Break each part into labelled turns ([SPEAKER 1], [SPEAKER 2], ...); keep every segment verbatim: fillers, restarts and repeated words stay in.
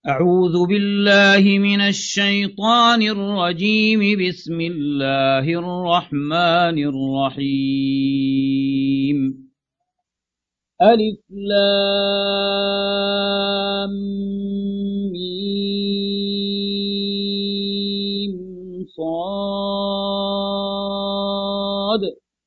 [SPEAKER 1] أعوذ بالله من الشيطان الرجيم. بسم الله الرحمن الرحيم. ألف لام ميم صاد.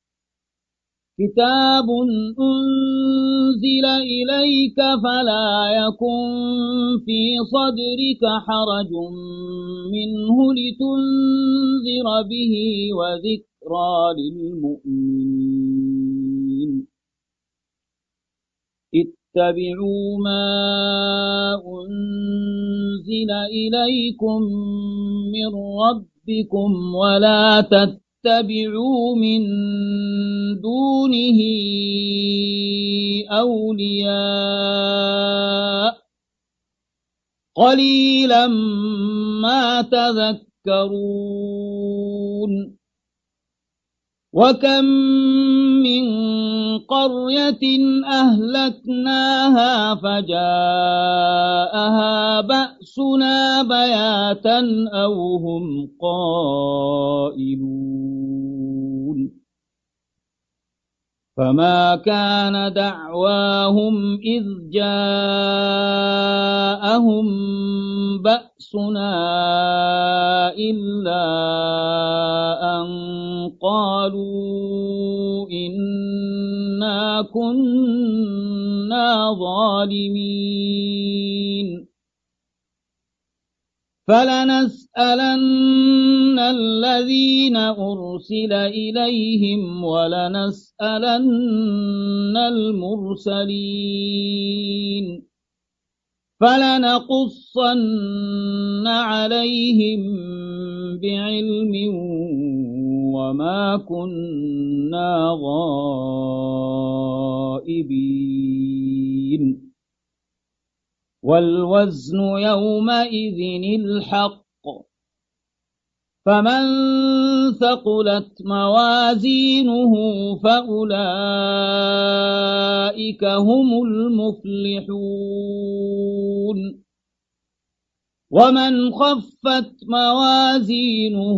[SPEAKER 1] كتاب أنزل إليك فلا يكن في صدرك حرج منه لتنذر به وذكرى للمؤمنين. اتبعوا ما أنزل إليكم من ربكم ولا تتبعوا اتبعوا من دونه أولياء قليلا ما تذكرون. وكم من قرية أهلكناها فجاءها بأسنا بياتا أو هم قائلون. فما كان دعواهم إذ جاءهم بأسنا إلا أن قالوا إنا كنا ظالمين. فلنسألن الذين أرسل إليهم ولنسألن المرسلين. فلنقصن عليهم بعلم وما كنا غائبين. والوزن يومئذ الحق. فمن ثقلت موازينه فأولئك هم المفلحون. ومن خفت موازينه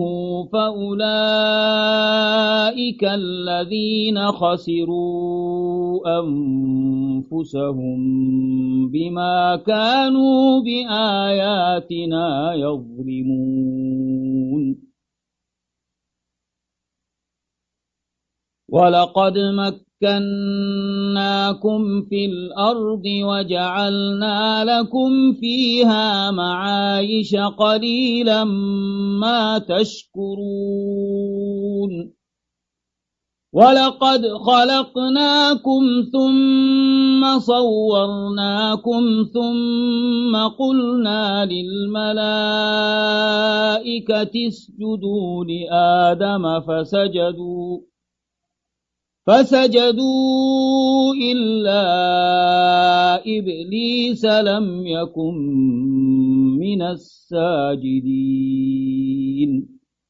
[SPEAKER 1] فأولئك الذين خسروا أنفسهم بما كانوا بآياتنا يظلمون. ولقد مكناكم في الأرض وجعلنا لكم فيها معايش قليلا ما تشكرون. ولقد خلقناكم ثم صورناكم ثم قلنا للملائكة اسجدوا لآدم فسجدوا فسجدوا إلا إبليس لم يكن من الساجدين.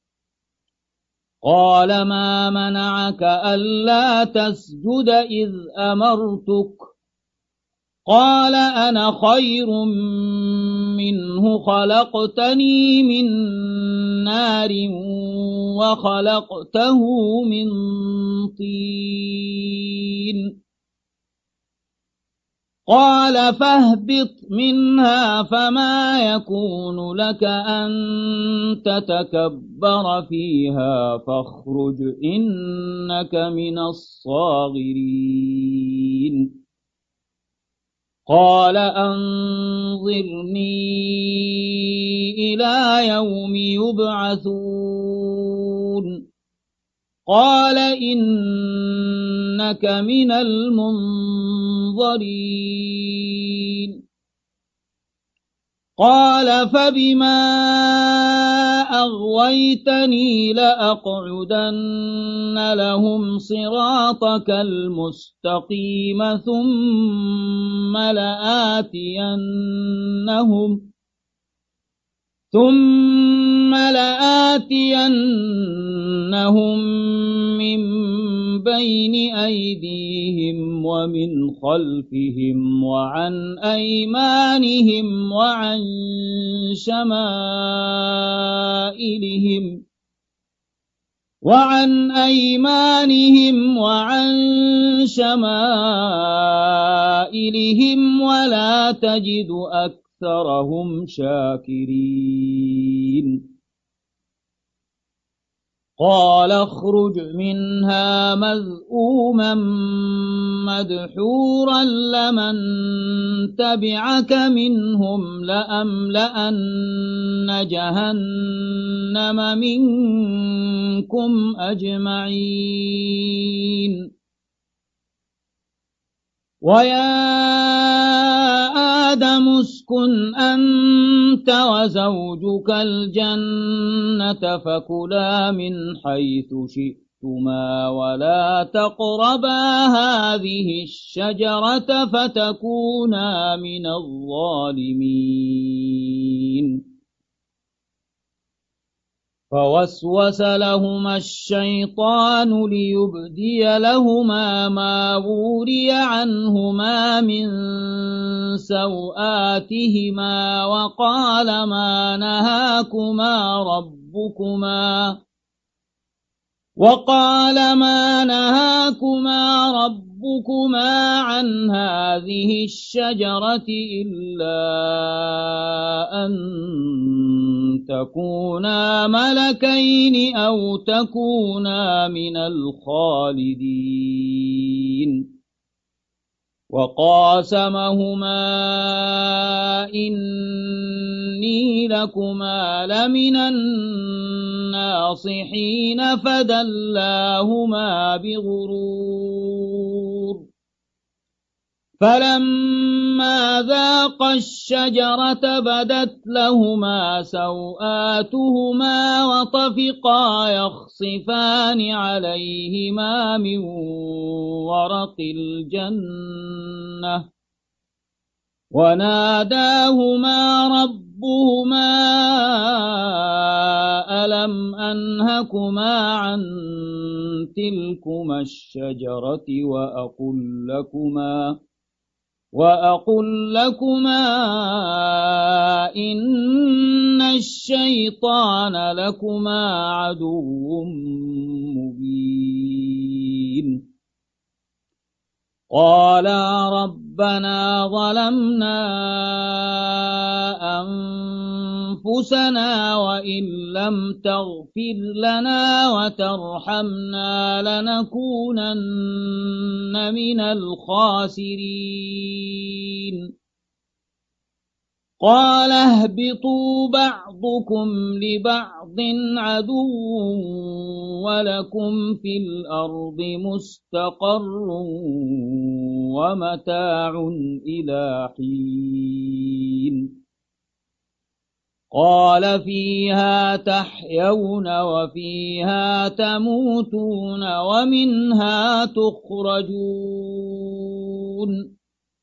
[SPEAKER 1] قال ما منعك ألا تسجد إذ أمرتك؟ قال أنا خير منه خلقتني من نار وخلقته من طين. قال فاهبط منها فما يكون لك أن تتكبر فيها فاخرج إنك من الصاغرين. قال أنظرني إلى يوم يبعثون. قال إنك من المنظرين. قال فبما أغويتني لأقعدن لهم صراطك المستقيم ثم لآتينهم ثم لآتينهم من بين أيديهم ومن خلفهم وعن أيمانهم وعن شمائلهم وعن أيمانهم وعن شمائلهم ولا تجد أكثرهم شاكرين قال اخرج منها مذءوما مدحورا لمن تبعك منهم لأملأن جهنم منكم أجمعين ويا آدم اسكن أنت وزوجك الجنة فكلا من حيث شئتما ولا تقربا هذه الشجرة فتكونا من الظالمين فوسوس لهما الشيطان ليبدي لهما ما وري عنهما من سوآتهما وقال ما نهاكما ربكما وقال ما نهاكما ربكما عن هذه الشجرة إلا أن تكونا ملكين أو تكونا من الخالدين وقاسمهما إني لكما لمن الناصحين فدلاهما بغرور فلما ذاقا الشجرة بدت لهما سوآتهما وطفقا يخصفان عليهما من ورق الجنة وناداهما ربهما ألم أنهكما عن تلكما الشجرة وأقل لكما وأقل لكما إن الشيطان لكما عدو مبين قالا ربنا ظلمنا أنفسنا وإن لم تغفر لنا وترحمنا لنكونن من الخاسرين قال اهبطوا بعضكم لبعض عدو ولكم في الأرض مستقر ومتاع إلى حين قال فيها تحيون وفيها تموتون ومنها تخرجون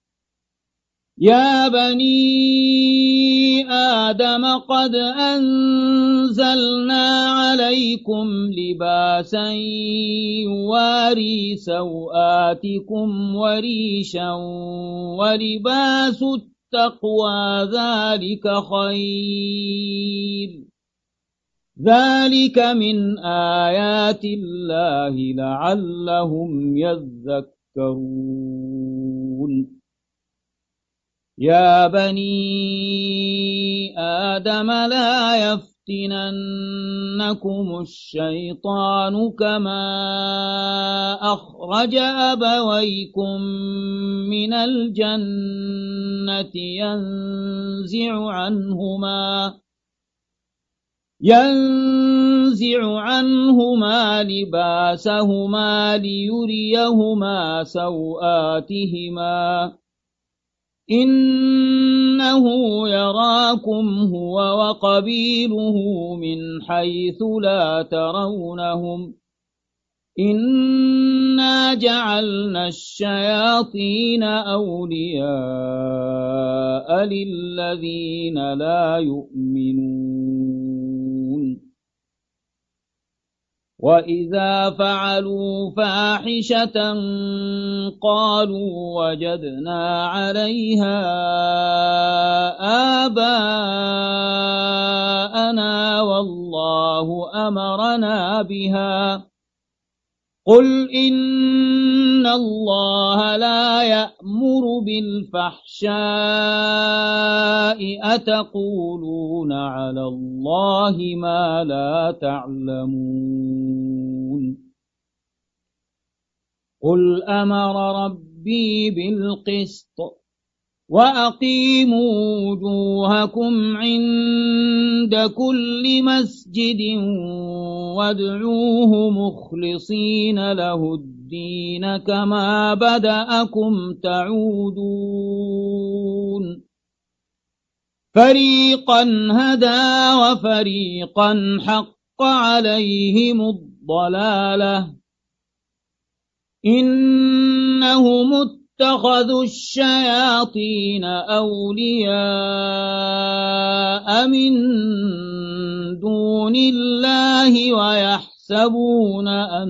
[SPEAKER 1] يا بني آدم قد أنزلنا عليكم لباسا يواري سوآتكم وريشا ولباس التقوى ذلك خير ذلك من آيات الله لعلهم يذكرون يا بني آدم لا يفتننكم الشيطان كما أخرج أبويكم من الجنة ينزع عنهما ينزع عنهما لباسهما ليريهما سوآتهما إنه يراكم هو وقبيله من حيث لا ترونهم إنا جعلنا الشياطين أولياء للذين لا يؤمنون وإذا فعلوا فاحشة قالوا وجدنا عليها آباءنا والله أمرنا بها قل إن الله لا يأمر بالفحشاء أتقولون على الله ما لا تعلمون قل أمر ربي بالقسط وأقيموا وجوهكم عند كل مسجد وادعوه مخلصين له الدين كما بدأكم تعودون فريقا هدى وفريقا حق عليهم الضلالة إنهم اتخذوا الشياطين أولياء من دون الله ويحسبون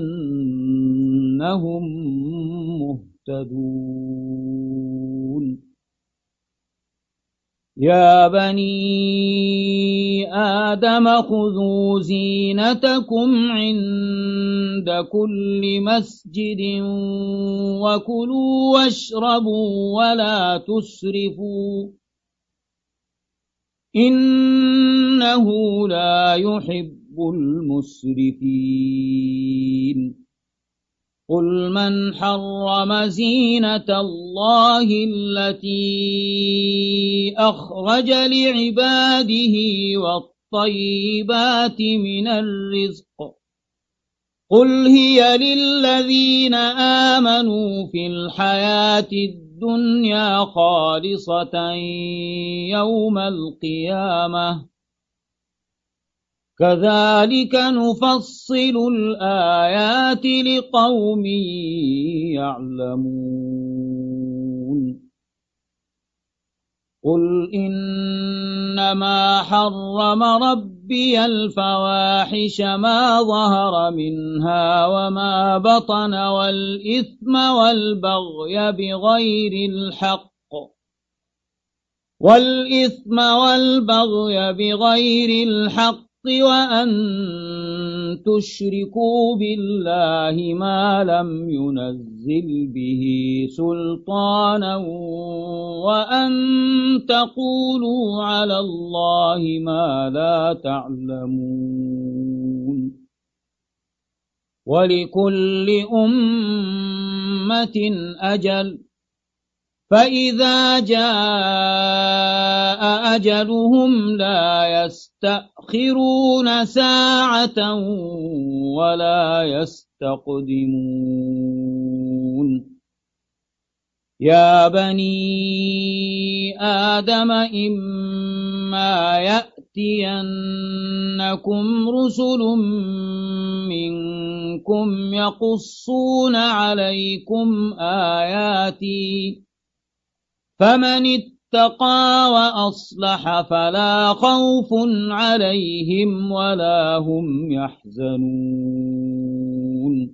[SPEAKER 1] أنهم مهتدون يا بني آدم خذوا زينتكم عند كل مسجد وكلوا واشربوا ولا تسرفوا إنه لا يحب المسرفين قل من حرم زينة الله التي أخرج لعباده والطيبات من الرزق قل هي للذين آمنوا في الحياة الدنيا خالصة يوم القيامة كذلك نفصل الآيات لقوم يعلمون قل إنما حرم ربي الفواحش ما ظهر منها وما بطن والإثم والبغي بغير الحق والإثم والبغي بغير الحق وأن تشركوا بالله ما لم ينزل به سلطانا وأن تقولوا على الله ما لا تعلمون ولكل أمة أجل فإذا جاء أجلهم لا يستأخرون ساعة ولا يستقدمون يا بني آدم إما يأتينكم رسل منكم يقصون عليكم آياتي فمن اتقى وأصلح فلا خوف عليهم ولا هم يحزنون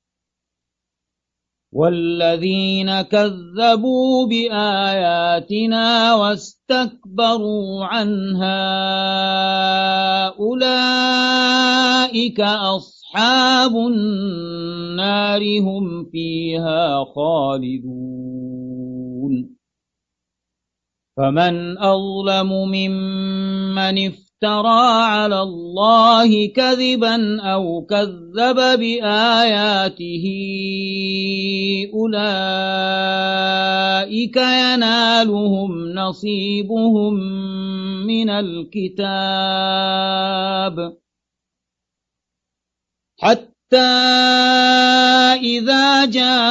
[SPEAKER 1] والذين كذبوا بآياتنا واستكبروا عنها أولئك أصحاب النار هم فيها خالدون فمن أظلم ممن افترى على الله كذبا أو كذب بآياته أولئك ينالهم نصيبهم من الكتاب حتى إذا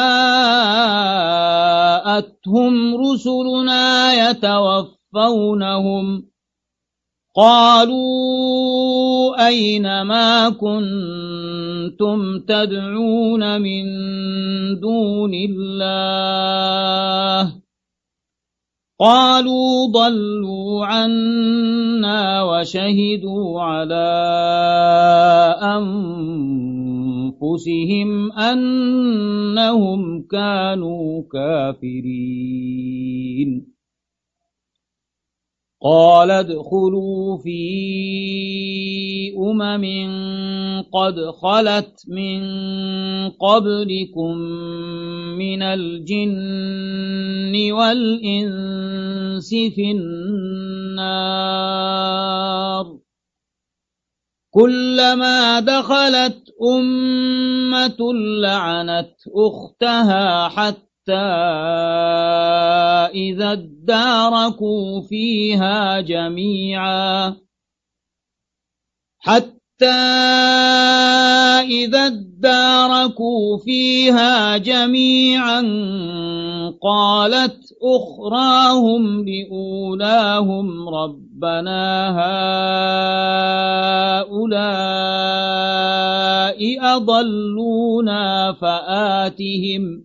[SPEAKER 1] جاءتهم رسلنا يتوفونهم قالوا أين ما كنتم تدعون من دون الله قالوا ضلوا عنا وشهدوا على أنفسهم أنهم كانوا كافرين قال ادخلوا في أمم قد خلت من قبلكم من الجن والإنس في النار كلما دخلت أمة لعنت أختها حتى إذا اداركوا فيها جميعا حتى إذا اداركوا فيها جميعا قالت أخراهم لأولاهم ربنا هؤلاء أضلونا فآتهم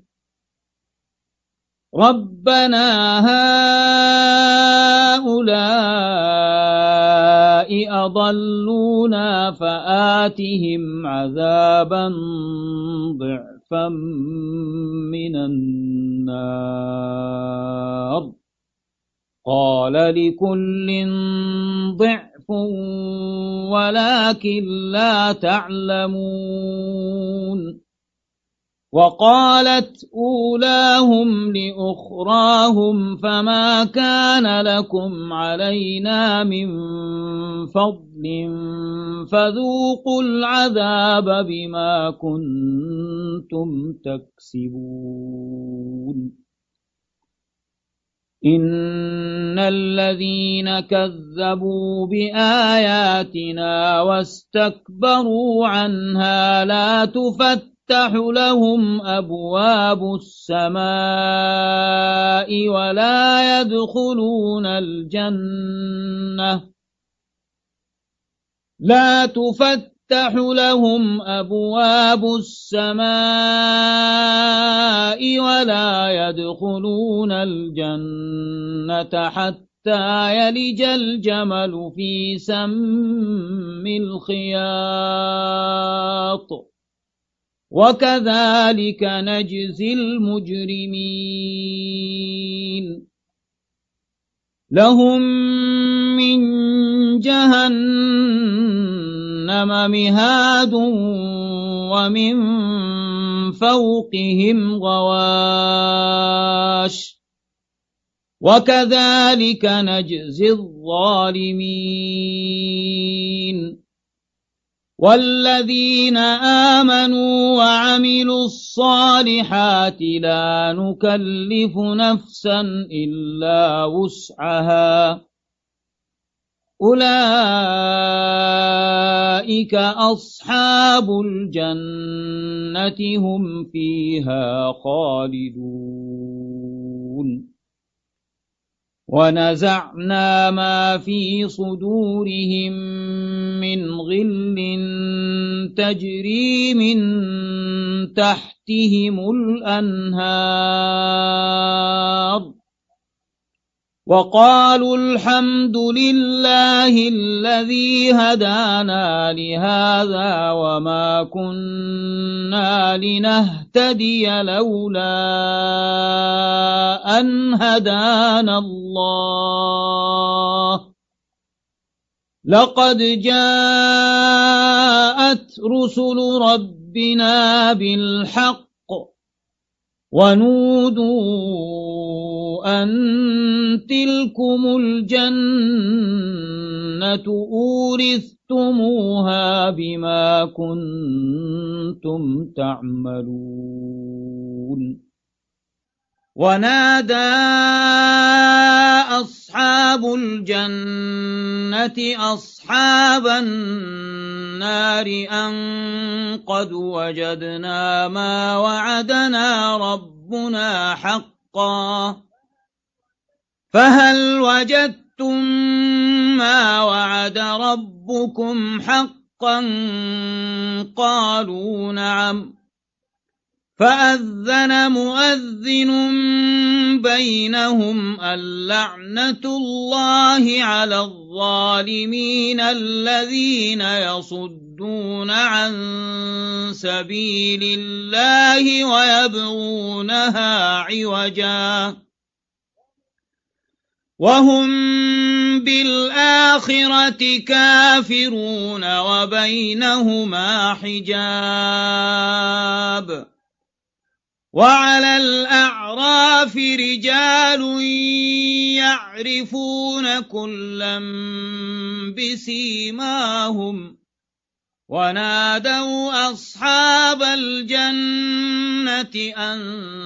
[SPEAKER 1] ربنا هؤلاء أضلونا فآتهم عذابا ضعفا من النار قال لكل ضعف ولكن لا تعلمون وقالت أولاهم لأخراهم فما كان لكم علينا من فضل فذوقوا العذاب بما كنتم تكسبون إن الذين كذبوا بآياتنا واستكبروا عنها لا تفتح تفتح لهم أبواب السماء ولا يدخلون الجنة لا تفتح لهم أبواب السماء ولا يدخلون الجنة حتى يلج الجمل في سم الخياط وكذلك نجزي المجرمين لهم من جهنم مهاد ومن فوقهم غواش وكذلك نجزي الظالمين والذين آمنوا وعملوا الصالحات لا نكلف نفسا إلا وسعها أولئك أصحاب الجنة هم فيها خالدون ونزعنا ما في صدورهم من غل تجري من تحتهم الأنهار وقالوا الحمد لله الذي هدانا لهذا وما كنا لنهتدي لولا أن هدانا الله لقد جاءت رسل ربنا بالحق ونودوا أن تلكم الجنة أورثتموها بما كنتم تعملون ونادى أصحاب الجنة أصحاب النار أن قد وجدنا ما وعدنا ربنا حقا فهل وجدتم ما وعد ربكم حقا قالوا نعم فأذن مؤذن بينهم اللعنة الله على الظالمين الذين يصدون عن سبيل الله ويبغونها عوجا وهم بالآخرة كافرون وبينهما حجاب. وعلى الأعراف رجال يعرفون كلا بسيماهم ونادوا أصحاب الجنة أن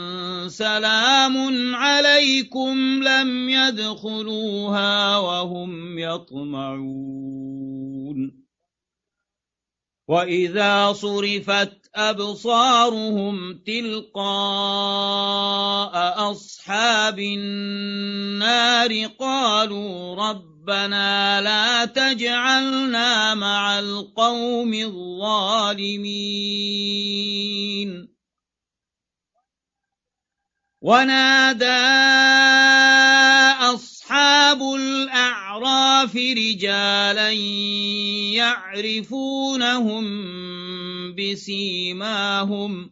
[SPEAKER 1] سلام عليكم لم يدخلوها وهم يطمعون. وإذا صرفت أبصارهم تلقاء أصحاب النار قالوا ربنا لا تجعلنا مع القوم الظالمين. ونادى أصحاب الأعراف رجالا يعرفونهم بسيماهم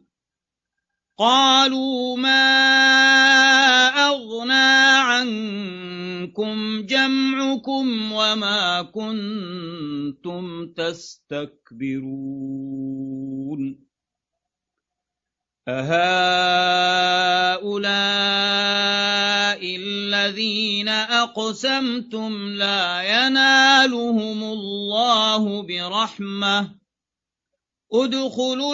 [SPEAKER 1] قالوا ما أغنى عنكم جمعكم وما كنتم تستكبرون أهؤلاء الذين أقسمتم لا ينالهم الله برحمة ادخلوا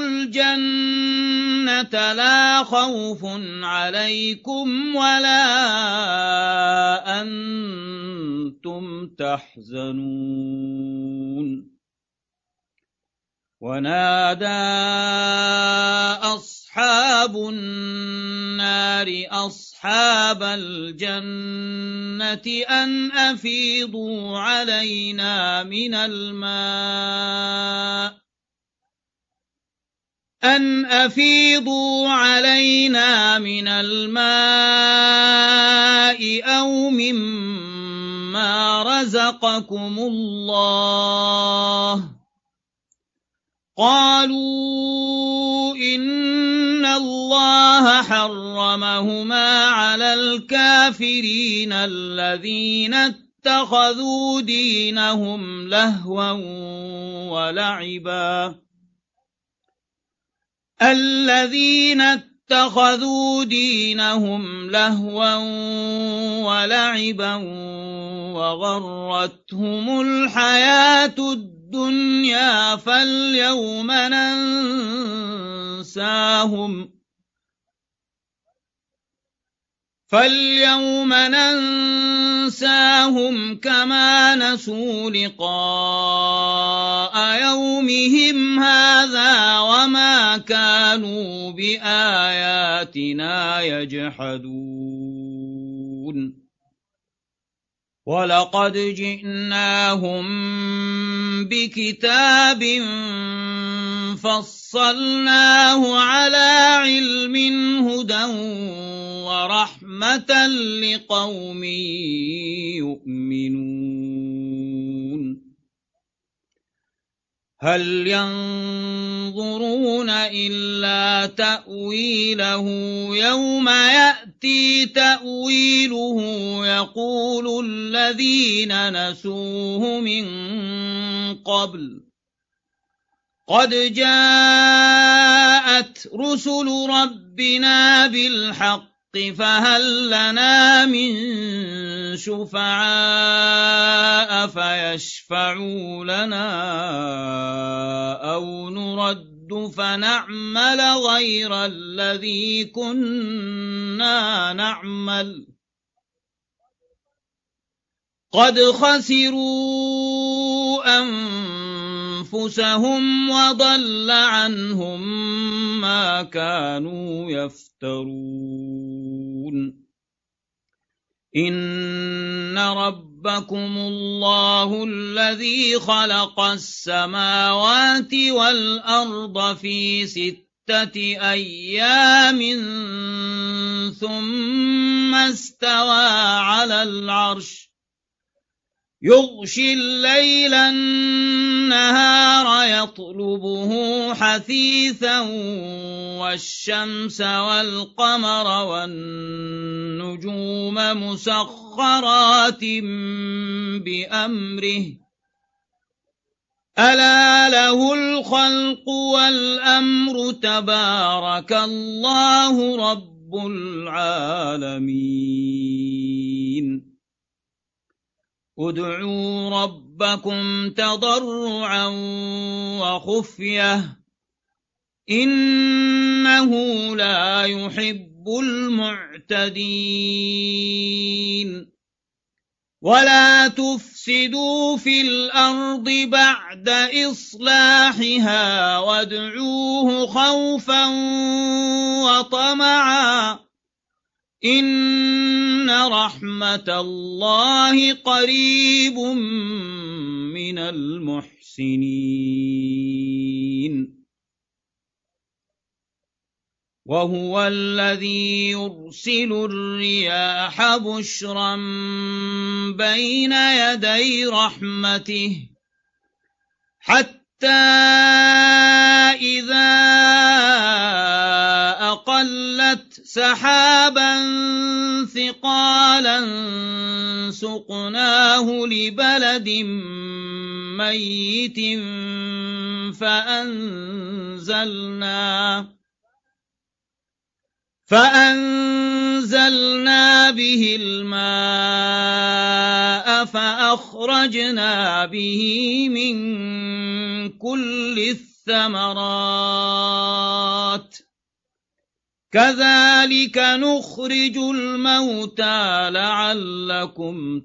[SPEAKER 1] الجنة لا خوف عليكم ولا أنتم تحزنون. ونادى أصحاب النار أصحاب الجنة أن أفيضوا علينا من الماء أن أفيضوا علينا من الماء أو مما رزقكم الله قالوا إن الله حرمهما على الكافرين الذين اتخذوا دينهم لهوا ولعبا الذين اتخذوا دينهم لهوا ولعبا وغرتهم الحياة الدنيا فاليوم ننساهم فاليوم ننساهم كما نسوا لقاء يومهم هذا وما كانوا بآياتنا يجحدون. ولقد جئناهم بكتاب فصلناه على علم هدى ورحمة لقوم يؤمنون. هل ينظرون إلا تأويله يوم يأتي تأويله يقول الذين نسوه من قبل قد جاءت رسل ربنا بالحق فهل لنا من شفعاء فيشفعوا لنا أو نرد فنعمل غير الذي كنا نعمل قد خسروا أنفسهم وضل عنهم ما كانوا يفترون. إن ربكم الله الذي خلق السماوات والأرض في ستة ستة أيام ثم استوى على العرش يغشي الليل النهار يطلبه حثيثا والشمس والقمر والنجوم مسخرات بأمره ألا له الخلق والأمر تبارك الله رب العالمين ادعوا ربكم تضرعا وخفية إنه لا يحب المعتدين ولا تفسدوا في الأرض بعد إصلاحها وادعوه خوفا وطمعا إن رحمة الله قريب من المحسنين وهو الذي يرسل الرياح بشرا بين يدي رحمته حتى إذا أقلت سحابا ثقالا سقناه لبلد ميت فأنزلنا فأنزلنا به الماء فأخرجنا به من كل الثمرات كذلك نخرج الموتى لعلكم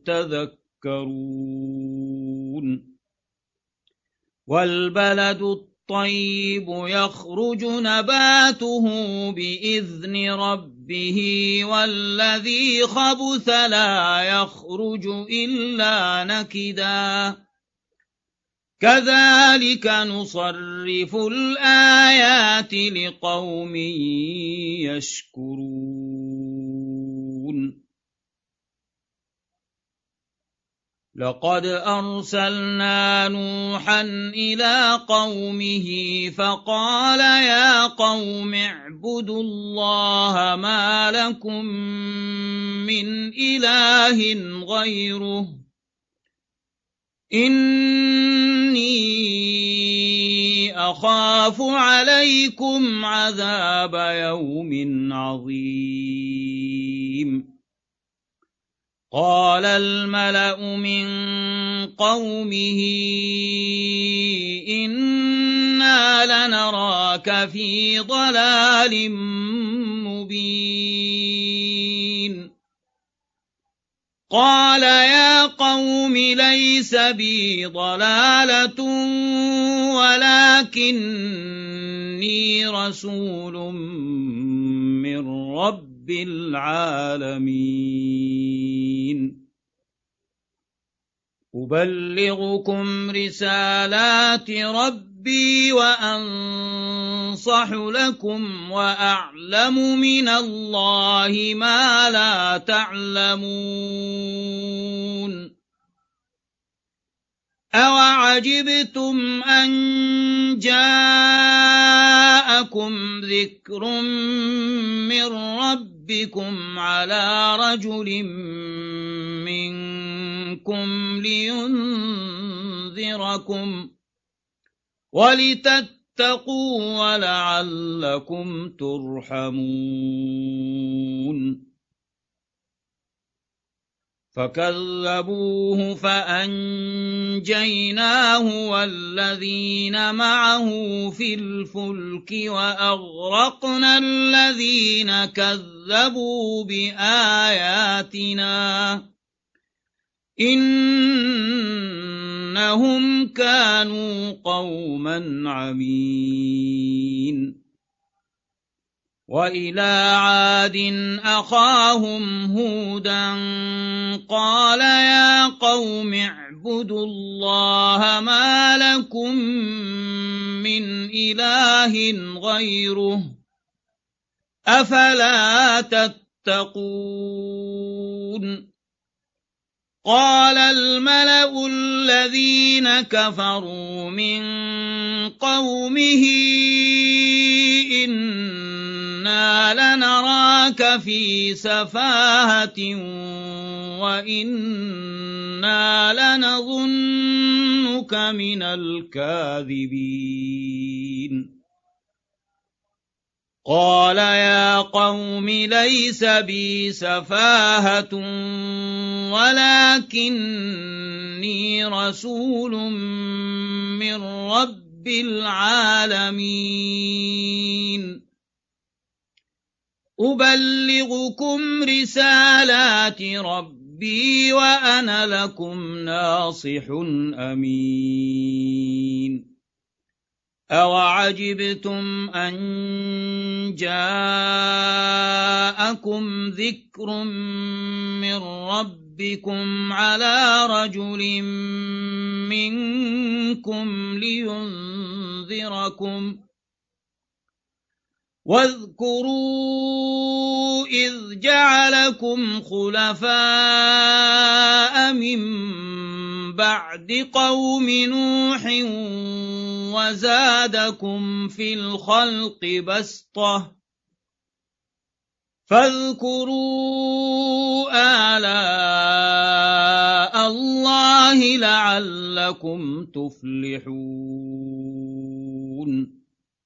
[SPEAKER 1] تذكرون والبلد الطيب يخرج نباته بإذن ربه والذي خبث لا يخرج إلا نكدا كذلك نصرف الآيات لقوم يشكرون لقد أرسلنا نوحا إلى قومه فقال يا قوم اعبدوا الله ما لكم من إله غيره إني أخاف عليكم عذاب يوم عظيم قال الملأ من قومه إنا لنراك في ضلال مبين قال يا قوم ليس بي ضلالة ولكني رسول من رب العالمين أبلغكم رسالات ربي وأنصح لكم وأعلم من الله ما لا تعلمون أوعجبتم أن جاءكم ذكر من ربكم على رجل منكم لينذركم ولتتقوا ولعلكم ترحمون فكذبوه فأنجيناه والذين معه في الفلك وأغرقنا الذين كذبوا بآياتنا إنهم كانوا قوما عمين وإلى عاد أخاهم هودا قال يا قوم اعبدوا الله ما لكم من إله غيره أفلا تتقون قال الملأ الذين كفروا من قومه إنا لنراك في سفاهة وإنا لنظنك من الكاذبين قال يا قوم ليس بي سفاهة ولكني رسول من رب العالمين أبلغكم رسالات ربي وأنا لكم ناصح أمين أوعجبتم أن جاءكم ذكر من ربكم على رجل منكم لينذركم واذكروا إذ جعلكم خلفاء من بعد قوم نوح وزادكم في الخلق بسطة فاذكروا آلاء الله لعلكم تفلحون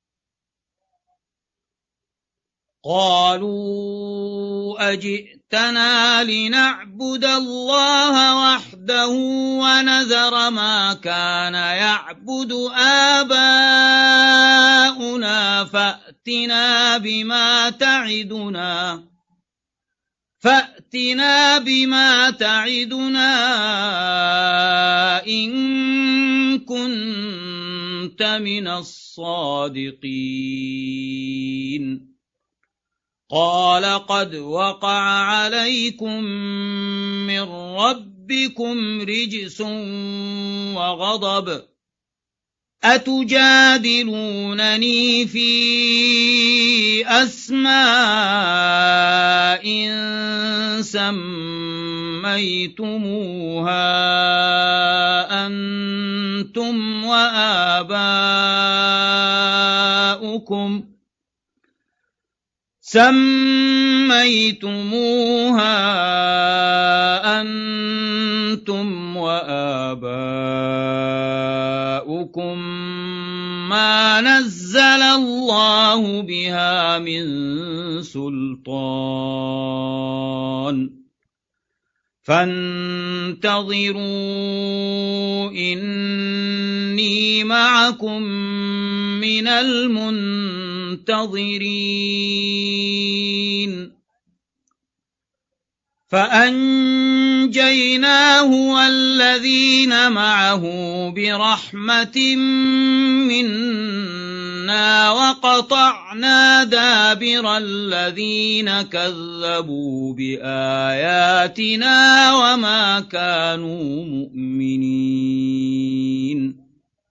[SPEAKER 1] قالوا أجئتنا لنعبد الله وحده ونذر ما كان يعبد آباؤنا فأتنا بما تعدنا فأتنا بما تعدنا إن كنت من الصادقين قال قد وقع عليكم من ربكم رجس وغضب أتجادلونني في أسماء سميتموها أنتم وآباؤكم سميتموها أنتم وآباؤكم ما نزل الله بها من سلطان فانتظروا إني معكم من المنتظرين فأنجيناه والذين معه برحمة منا وقطعنا دابر الذين كذبوا بآياتنا وما كانوا مؤمنين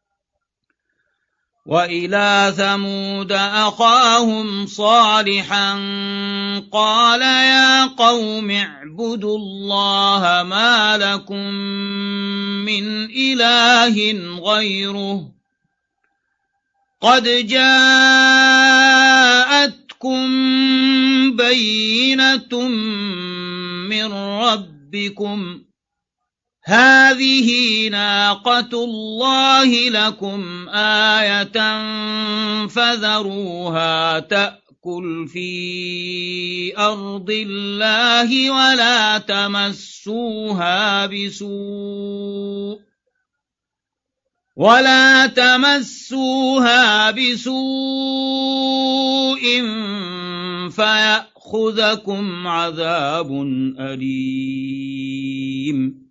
[SPEAKER 1] وإلى ثمود أخاهم صالحا قال يا قوم اعبدوا الله ما لكم من إله غيره قد جاءتكم بينة من ربكم هذه ناقة الله لكم آية فذروها تأكل في أرض الله ولا تمسوها بسوء ولا تمسوها بسوء فيأخذكم عذاب أليم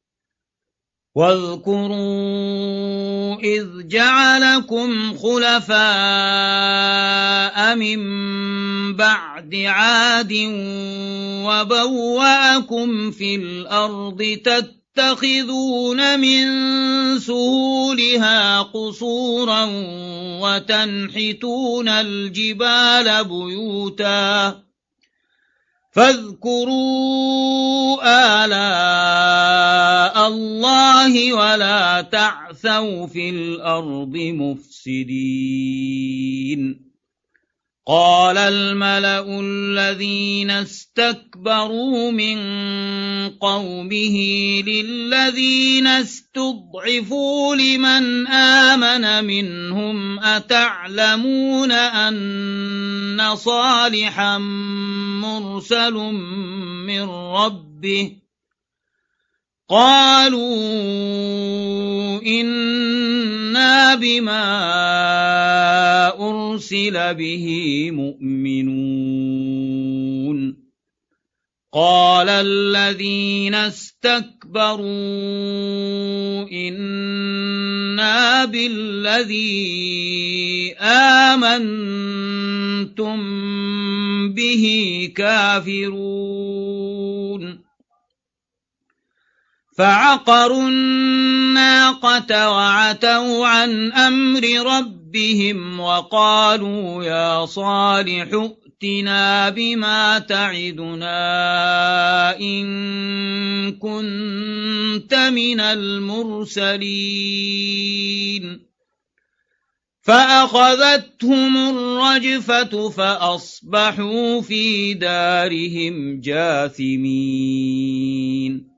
[SPEAKER 1] واذكروا إذ جعلكم خلفاء من بعد عاد وبوأكم في الأرض تتخذون من سهولها قصورا وتنحتون الجبال بيوتا فاذكروا آلاء الله ولا تعثوا في الأرض مفسدين قال الملأ الذين استكبروا من قومه للذين استضعفوا لمن آمن منهم أتعلمون أن صالحا مرسل من ربه قالوا إنا بما أرسل به مؤمنون قال الذين استكبروا إنا بالذي آمنتم به كافرون فعقروا الناقة وعتوا عن أمر ربهم وقالوا يا صالح ائتنا بما تعدنا إن كنت من المرسلين فأخذتهم الرجفة فأصبحوا في دارهم جاثمين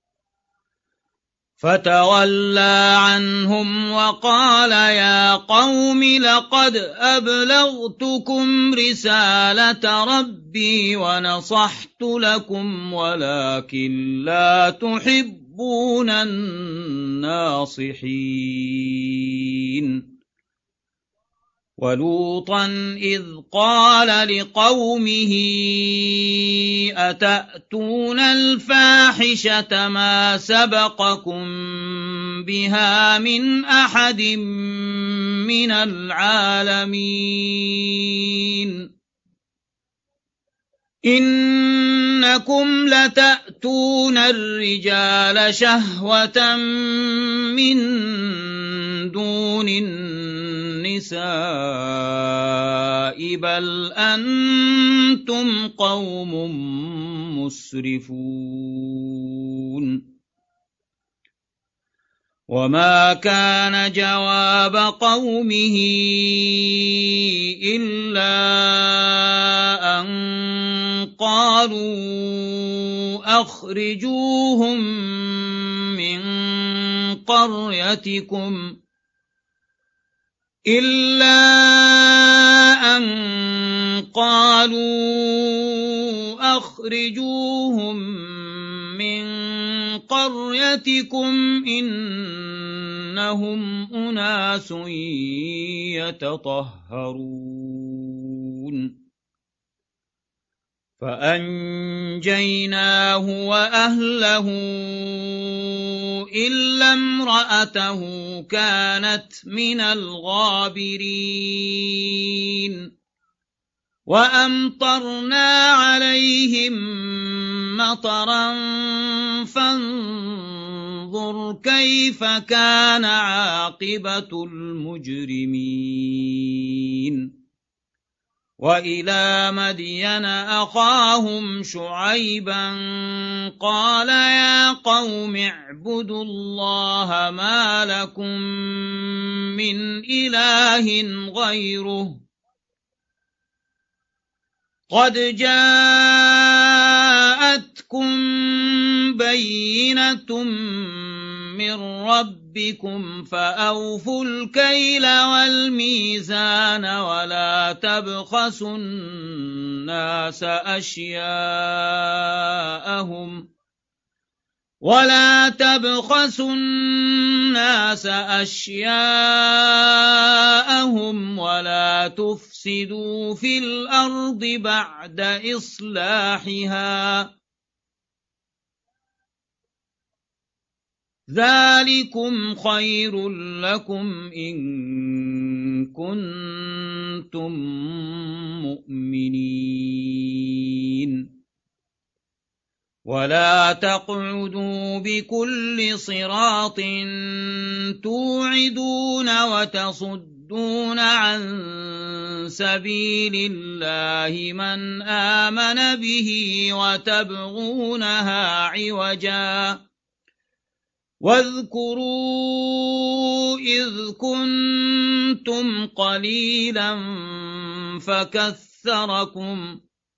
[SPEAKER 1] فتولى عنهم وقال يا قوم لقد أبلغتكم رسالة ربي ونصحت لكم ولكن لا تحبون الناصحين ولوطا إذ قال لقومه أتأتون الفاحشة ما سبقكم بها من أحد من العالمين إنكم لتأتون الرجال شهوة من دون النساء بل أنتم قوم مسرفون وما كان جواب قومه إلا أن قالوا أخرجوهم من قريتكم إلا أن قالوا أخرجوهم من قريتكم إنهم أناس يتطهرون فأنجيناه وأهله إلا امرأته كانت من الغابرين وأمطرنا عليهم مطرا فانظر كيف كان عاقبة المجرمين وإلى مدين أخاهم شعيبا قال يا قوم اعبدوا الله ما لكم من إله غيره قد جاءتكم بينة من ربكم فأوفوا الكيل والميزان ولا تبخسوا الناس أشياءهم ولا تبخسوا الناس أشياءهم ولا تفسدوا في الأرض بعد إصلاحها ذلكم خير لكم إن كنتم مؤمنين ولا تقعدوا بكل صراط توعدون وتصدون عن سبيل الله من آمن به وتبغونها عوجا واذكروا إذ كنتم قليلا فكثركم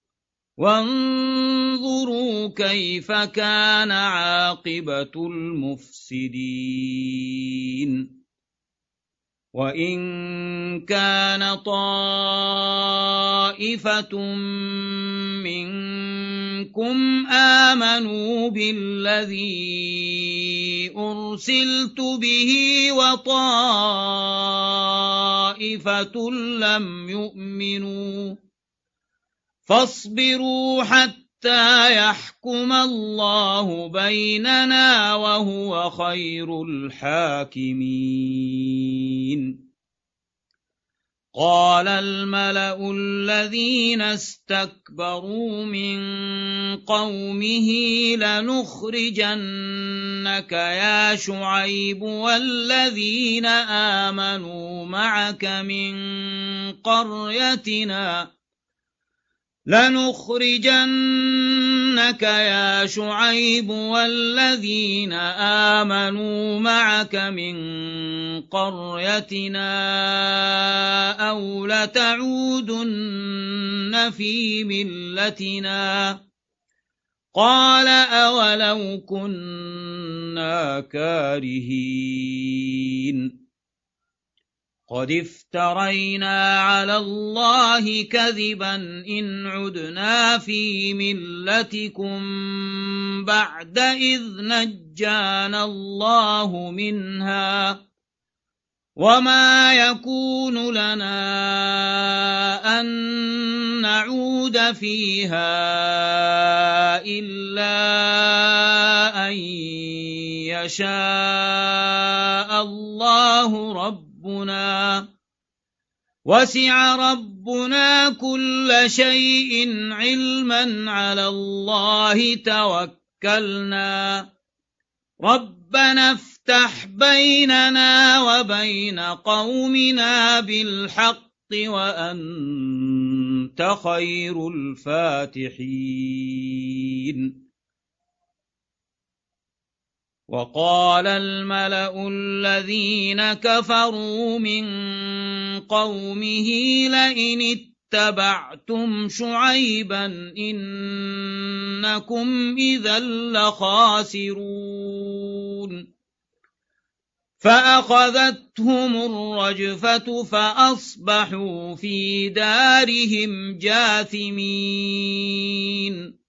[SPEAKER 1] وانظروا كيف كان عاقبة المفسدين وإن كان طائفة منكم آمنوا بالذي أرسلت به وطائفة لم يؤمنوا فاصبروا حتى يحكم الله بيننا وهو خير الحاكمين قال الملأ الذين استكبروا من قومه لنخرجنك يا شعيب والذين آمنوا معك من قريتنا لنخرجنك يا شعيب والذين آمنوا معك من قريتنا أو لتعودن في ملتنا قال أولو كنا كارهين قد افترينا على الله كذبا إن عدنا في ملتكم بعد إذ نجانا الله منها وما يكون لنا أن نعود فيها إلا أن يشاء الله ربنا ربنا وسع ربنا كل شيء علما على الله توكلنا ربنا افتح بيننا وبين قومنا بالحق وأنت خير الفاتحين وقال الملأ الذين كفروا من قومه لئن اتبعتم شعيبا إنكم إذا لخاسرون فأخذتهم الرجفة فأصبحوا في دارهم جاثمين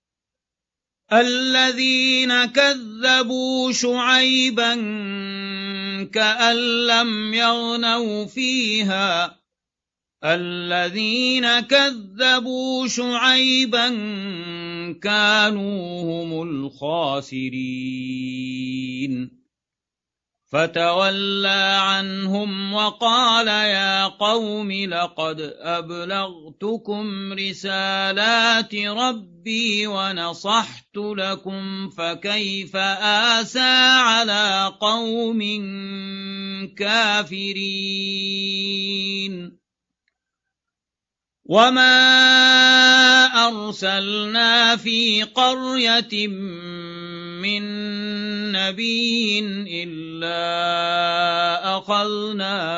[SPEAKER 1] الذين كذبوا شعيبا كأن لم يغنوا فيها الذين كذبوا شعيبا كانوا هم الخاسرين فتولى عنهم وقال يا قوم لقد أبلغتكم رسالات ربي ونصحت لكم فكيف آسى على قوم كافرين وما أرسلنا في قرية من نبي إلا أخذنا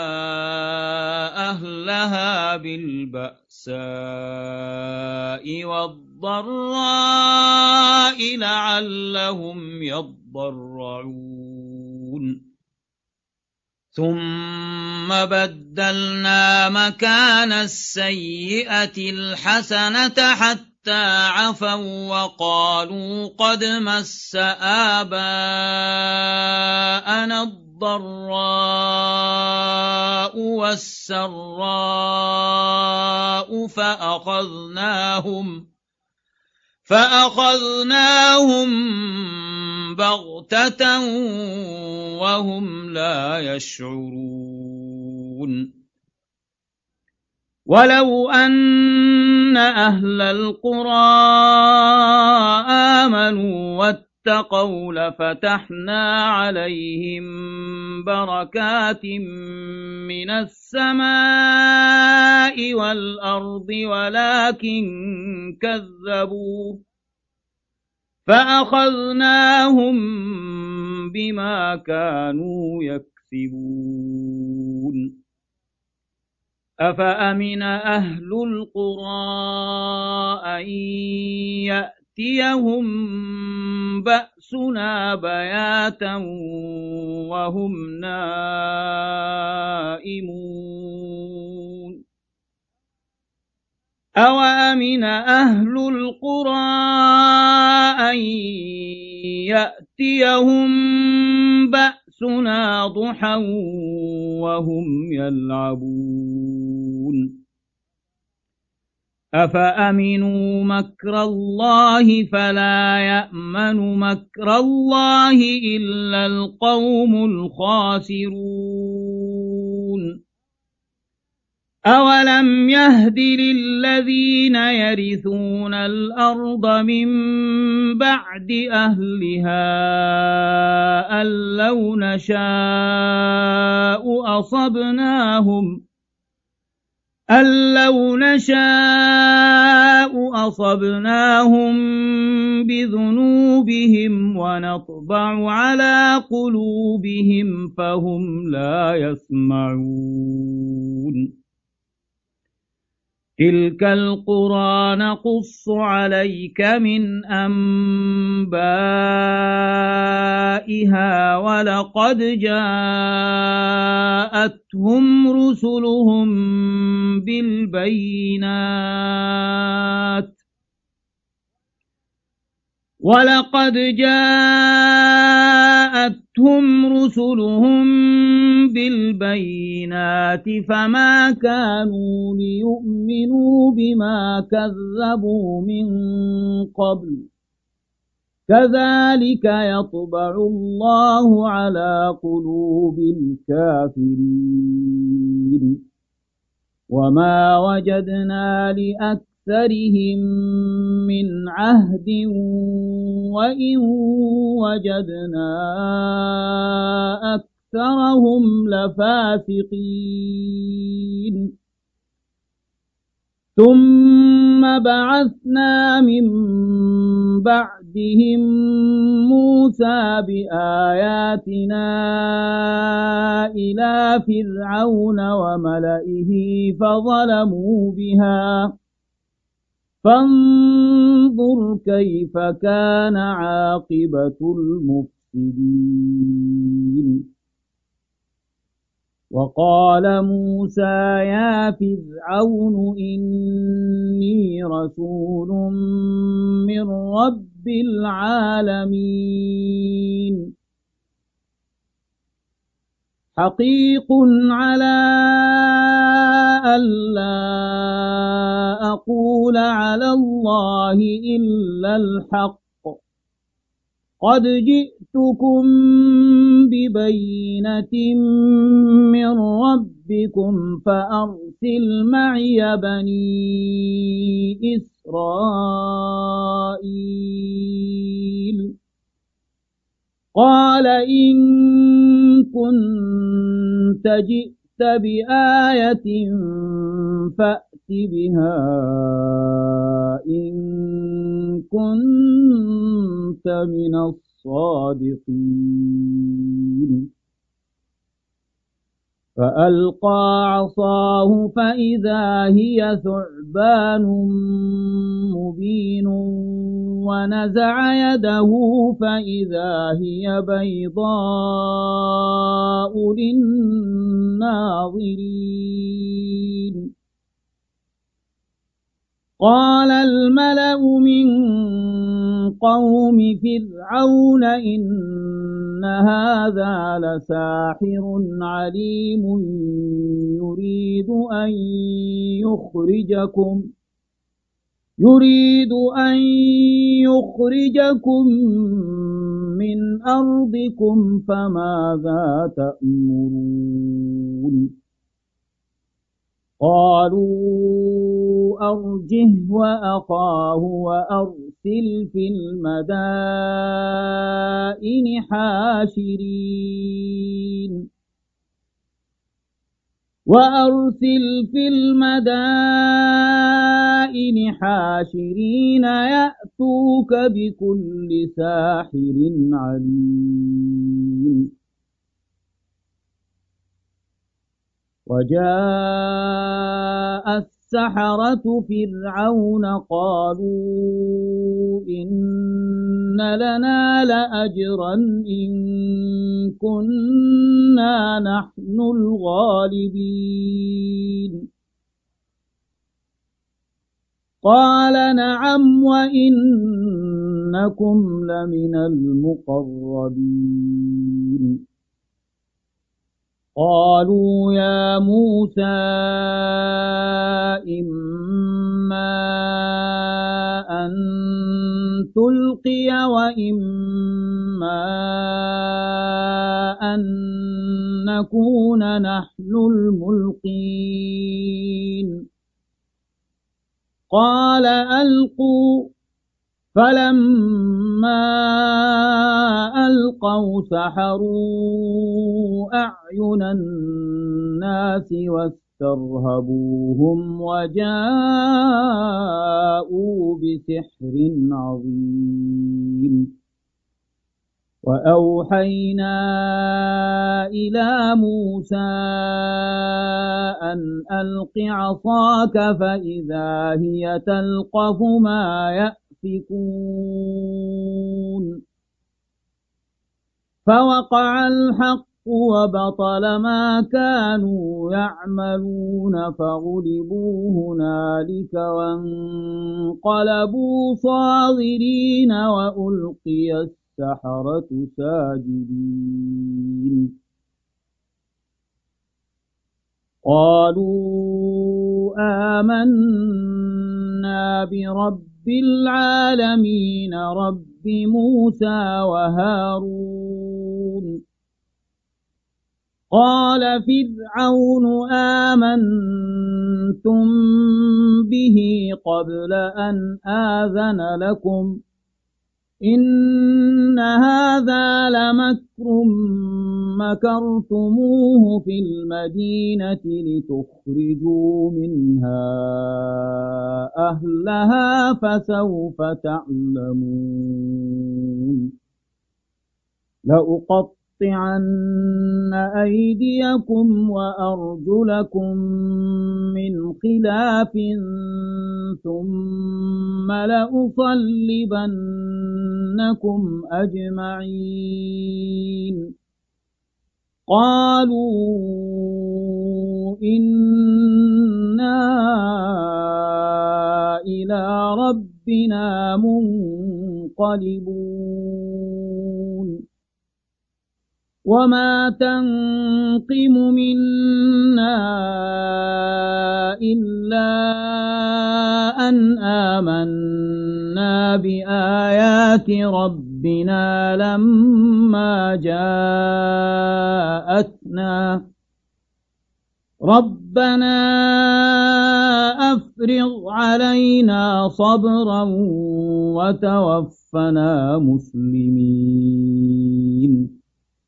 [SPEAKER 1] أهلها بالبأساء والضراء لعلهم يضرعون ثم بدلنا مكان السيئة الحسنة حتى عفوا وقالوا قد مس آباءنا الضراء والسراء فأخذناهم فأخذناهم بغتة وهم لا يشعرون ولو أن أهل القرى آمنوا واتقوا لفتحنا عليهم بركات من السماء والأرض ولكن كذبوا فأخذناهم بما كانوا يكسبون أفأمن أهل القرى أن يأتيهم بأسنا بياتا وهم نائمون أوأمن أهل القرى أن يأتيهم بأسنا ضحى وهم يلعبون أفأمنوا مكر الله فلا يأمن مكر الله إلا القوم الخاسرون أولم يهد للذين يرثون الأرض من بعد أهلها أن لو نشاء أصبناهم أن لو نشاء أصبناهم بذنوبهم ونطبع على قلوبهم فهم لا يسمعون تلك القرى نقص عليك من أنبائها ولقد جاءتهم رسلهم بالبينات ولقد جاءتهم رسلهم بالبينات فما كانوا ليؤمنوا بما كذبوا من قبل كذلك يطبع الله على قلوب الكافرين وما وجدنا لأكثرهم من عهد وإن وجدنا أكثرهم لفاسقين ثم بعثنا من بعدهم موسى بآياتنا إلى فرعون وملئه فظلموا بها فانظر كيف كان عاقبة المفسدين وقال موسى يا فرعون إني رسول من رب العالمين حقيق على ألا أقول على الله إلا الحق قد جئتكم ببينة من ربكم فأرسل معي بني إسرائيل قال إن كنت جئت بآية فأت بها إن كنت من الصادقين فألقى عصاه فإذا هي ثعبان مبين ونزع يده فإذا هي بيضاء للناظرين قال الملأ من قوم فرعون إن هذا لساحر عليم يريد أن يخرجكم يريد أن يخرجكم من أرضكم فماذا تأمرون قالوا أرجه وأخاه وأرسل في المدائن حاشرين وأرسل في المدائن حاشرين يأتوك بكل ساحر عليم وجاء السحرة فرعون قالوا إن لنا لأجرا إن كنا نحن الغالبين قال نعم وإنكم لمن المقربين قالوا يا موسى إما أن تلقي وإما أن نكون نحن الملقين قال ألقوا فلما ألقوا سحروا أعين الناس واسترهبوهم وجاءوا بسحر عظيم وأوحينا إلى موسى أن ألق عصاك فإذا هي تلقف ما يأفكون فوقع الحق وبطل ما كانوا يعملون فغلبوا هنالك وانقلبوا صاغرين وألقي السحرة ساجدين قالوا آمنا برب العالمين رب موسى وهارون قال فرعون آمنتم به قبل أن آذن لكم إن هذا لمكر مكرتموه في المدينة لتخرجوا منها أهلها فسوف تعلمون لأقطعن أيديكم وأرجلكم من خلاف ثم لأصلبنكم أجمعين قالوا إنا إلى ربنا منقلبون وما تنقم منا إلا أن آمنا بآيات ربنا لما جاءتنا ربنا أفرغ علينا صبرا وتوفنا مسلمين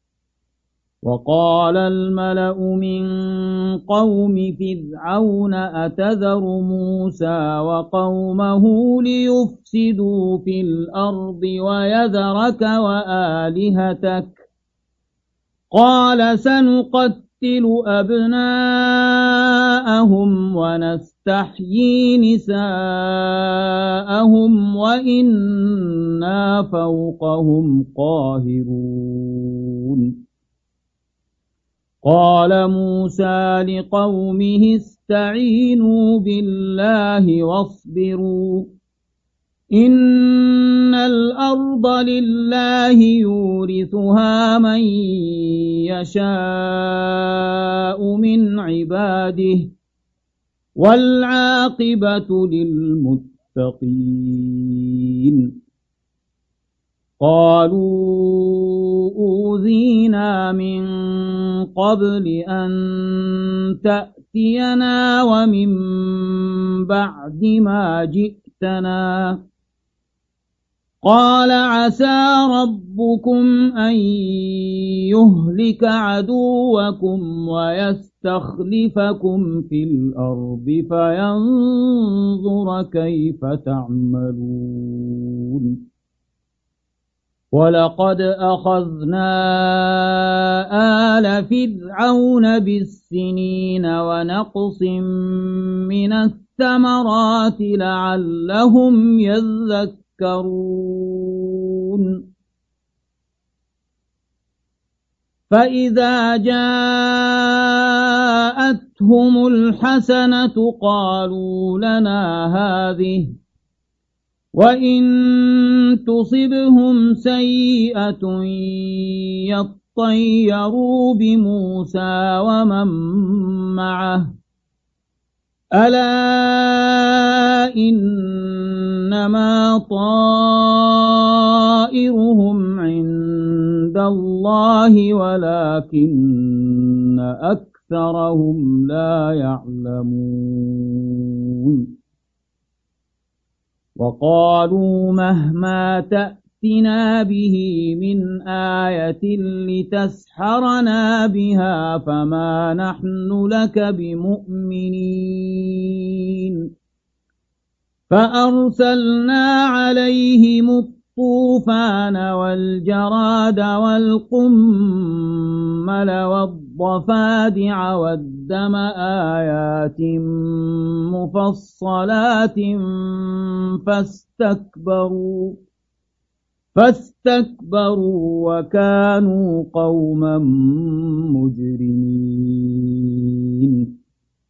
[SPEAKER 1] وقال الملأ من قوم فرعون أتذر موسى وقومه ليفسدوا في الأرض ويذرك وآلهتك قال سنقتل أبناءهم ونستحيي نساءهم وإنا فوقهم قاهرون قال موسى لقومه استعينوا بالله واصبروا إن الأرض لله يورثها من يشاء من عباده والعاقبة للمتقين قالوا أوذينا من قبل أن تأتي تأتينا ومن بعد ما جئتنا. قال عسى ربكم أن يهلك عدوكم ويستخلفكم في الأرض فينظر كيف تعملون. ولقد أخذنا آل فرعون بالسنين ونقص من الثمرات لعلهم يذكرون. فإذا جاءتهم الحسنة قالوا لنا هذه، وإن تصبهم سيئة يطيروا بموسى ومن معه ألا إنما طائرهم عند الله ولكن أكثرهم لا يعلمون. وقالوا مهما تأتنا به من آية لتسحرنا بها فما نحن لك بمؤمنين. فأرسلنا عليهم الطوفان والجراد والقمل والضفادع والدم آيات مفصلات فاستكبروا فاستكبروا وكانوا قوما مجرمين.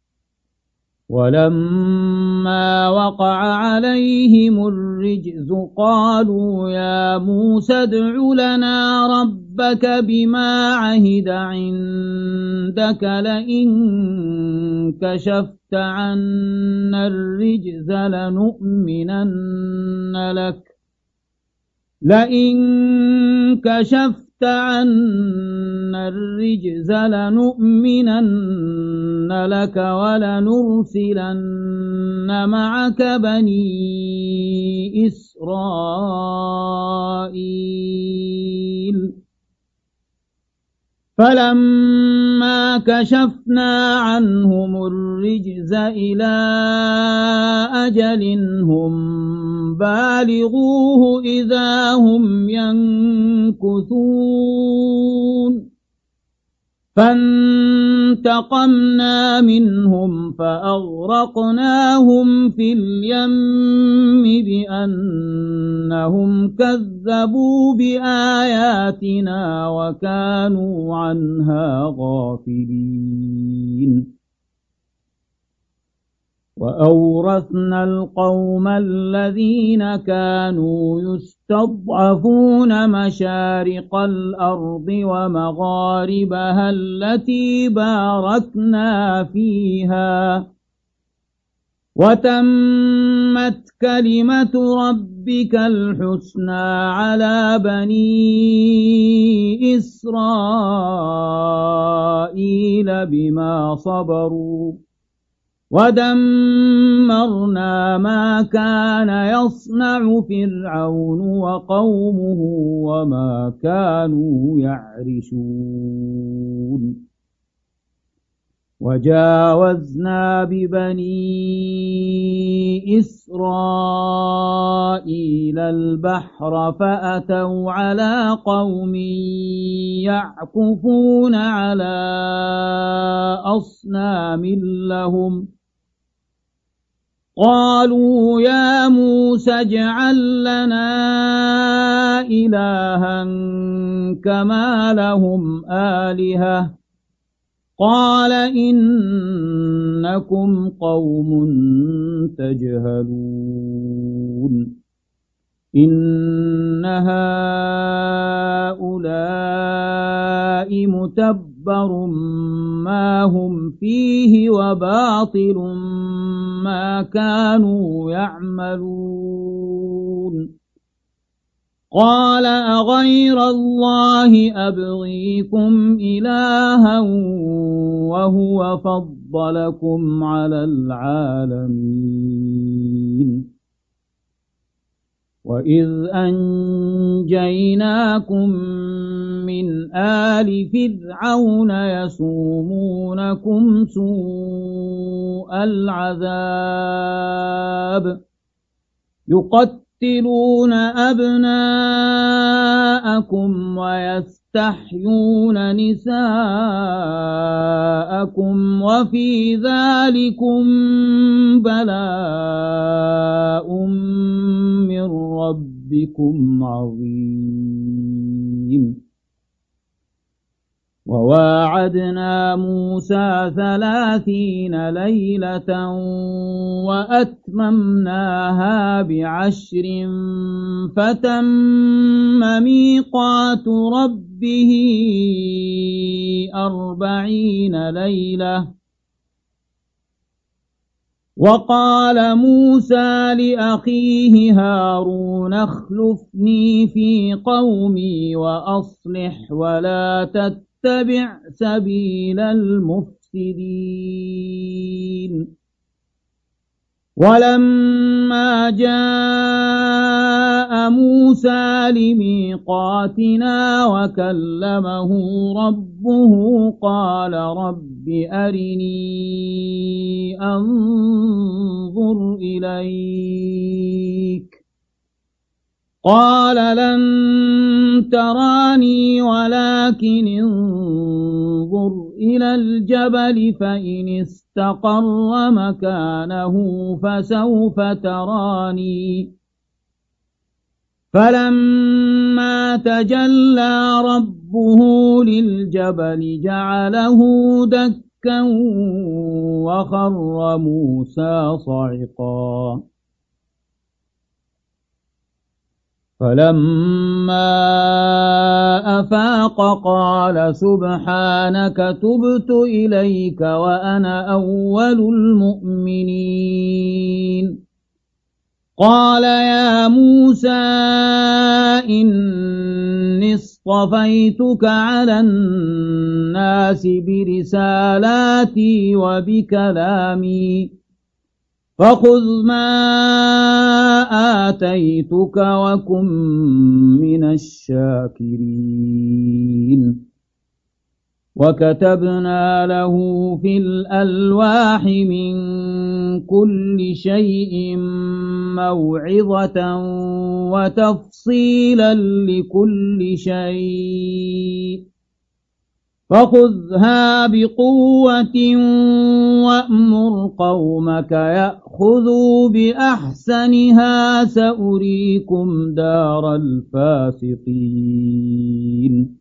[SPEAKER 1] ولما وقع عليهم الرجز قالوا يا موسى ادع لنا ربك بما عهد عندك لئن كشفت عنا الرجز لنؤمنن لك لئن كشفت عنا الرجز لنؤمنن لك ولنرسلن معك بني إسرائيل. فلما كشفنا عنهم الرجز إلى أجل هم بالغوه إذا هم ينكثون. فانتقمنا منهم فأغرقناهم في اليم بأنهم كذبوا بآياتنا وكانوا عنها غافلين. وأورثنا القوم الذين كانوا يستضعفون مشارق الأرض ومغاربها التي باركنا فيها وتمت كلمة ربك الحسنى على بني إسرائيل بما صبروا ودمرنا ما كان يصنع فرعون وقومه وما كانوا يعرشون. وجاوزنا ببني إسرائيل البحر فأتوا على قوم يعكفون على أصنام لهم قالوا يا موسى اجعل لنا إلها كما لهم آلهة قال إنكم قوم تجهلون. إن هؤلاء متبر ما هم فيه وباطل ما كانوا يعملون. قال أغير الله أبغيكم إلها وهو فضلكم على العالمين وإذ أنجيناكم من آل فرعون يسومونكم سوء العذاب يقتلون أبناءكم ويستحيون نساءكم وفي ذلكم بلاء من ربكم عظيم وواعدنا موسى ثلاثين ليلة وأتممناها بعشر فتم ميقات ربه أربعين ليلة وقال موسى لأخيه هارون اخلفني في قومي وأصلح ولا تتبع سبيل المفسدين ولما جاء موسى لميقاتنا وكلمه ربه قال رب أرني أنظر إليك قال لن تراني ولكن انظر إلى الجبل فإن استقر مكانه فسوف تراني فلما تجلى ربه للجبل جعله دكا وخر موسى صعقا فلما أفاق قال سبحانك تبت إليك وأنا أول المؤمنين قال يا موسى إني اصطفيتك على الناس برسالاتي وبكلامي فخذ ما آتيتك وكن من الشاكرين وكتبنا له في الألواح من كل شيء موعظة وتفصيلا لكل شيء فخذها بقوة وأمر قومك يأخذوا بأحسنها سأريكم دار الفاسقين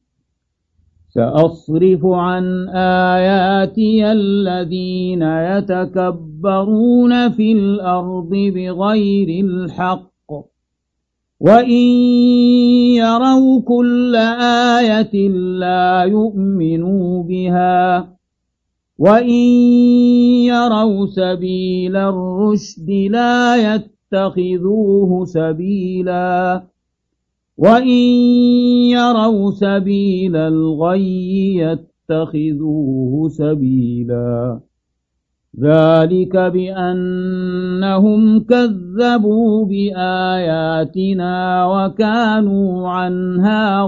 [SPEAKER 1] سأصرف عن آياتي الذين يتكبرون في الأرض بغير الحق وإن يروا كل آية لا يؤمنوا بها وإن يروا سبيل الرشد لا يتخذوه سبيلا وإن يروا سبيل الغي يتخذوه سبيلا ذلك بأنهم كذبوا بآياتنا وكانوا عنها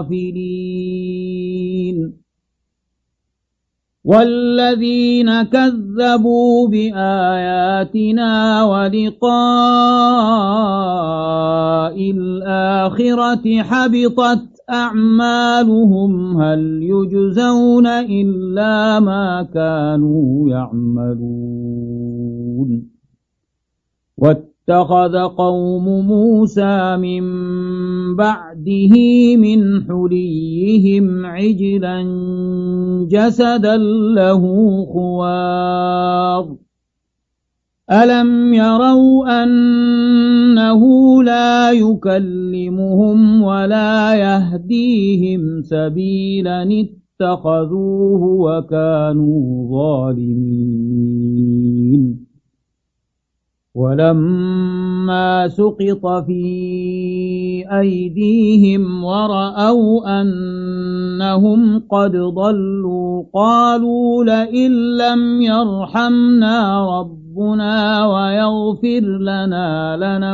[SPEAKER 1] غافلين والذين كذبوا بآياتنا ولقاء الآخرة حبطت أعمالهم هل يجزون إلا ما كانوا يعملون واتخذ قوم موسى من بعده من حليهم عجلا جسدا له خوار ألم يروا أنه لا يكلمهم ولا يهديهم سبيلا اتخذوه وكانوا ظالمين ولما سقط في أيديهم ورأوا أنهم قد ضلوا قالوا لئن لم يرحمنا ربنا ويغفر لنا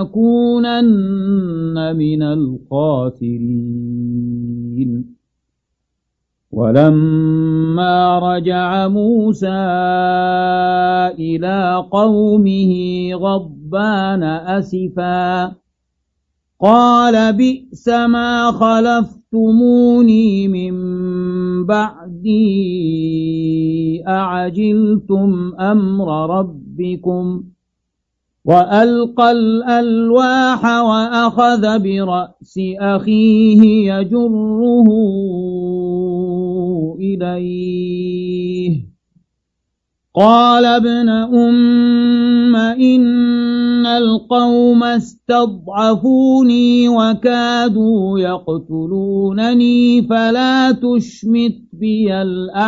[SPEAKER 1] لنكونن من الخاسرين. ولما رجع موسى إلى قومه غضبان أسفا قال بئس ما خلفتموني من بعدي أعجلتم أمر ربكم وألقى الألواح وأخذ برأس أخيه يجره إليه قال ابن أم إن القوم استضعفوني وكادوا يقتلونني فلا تشمت بي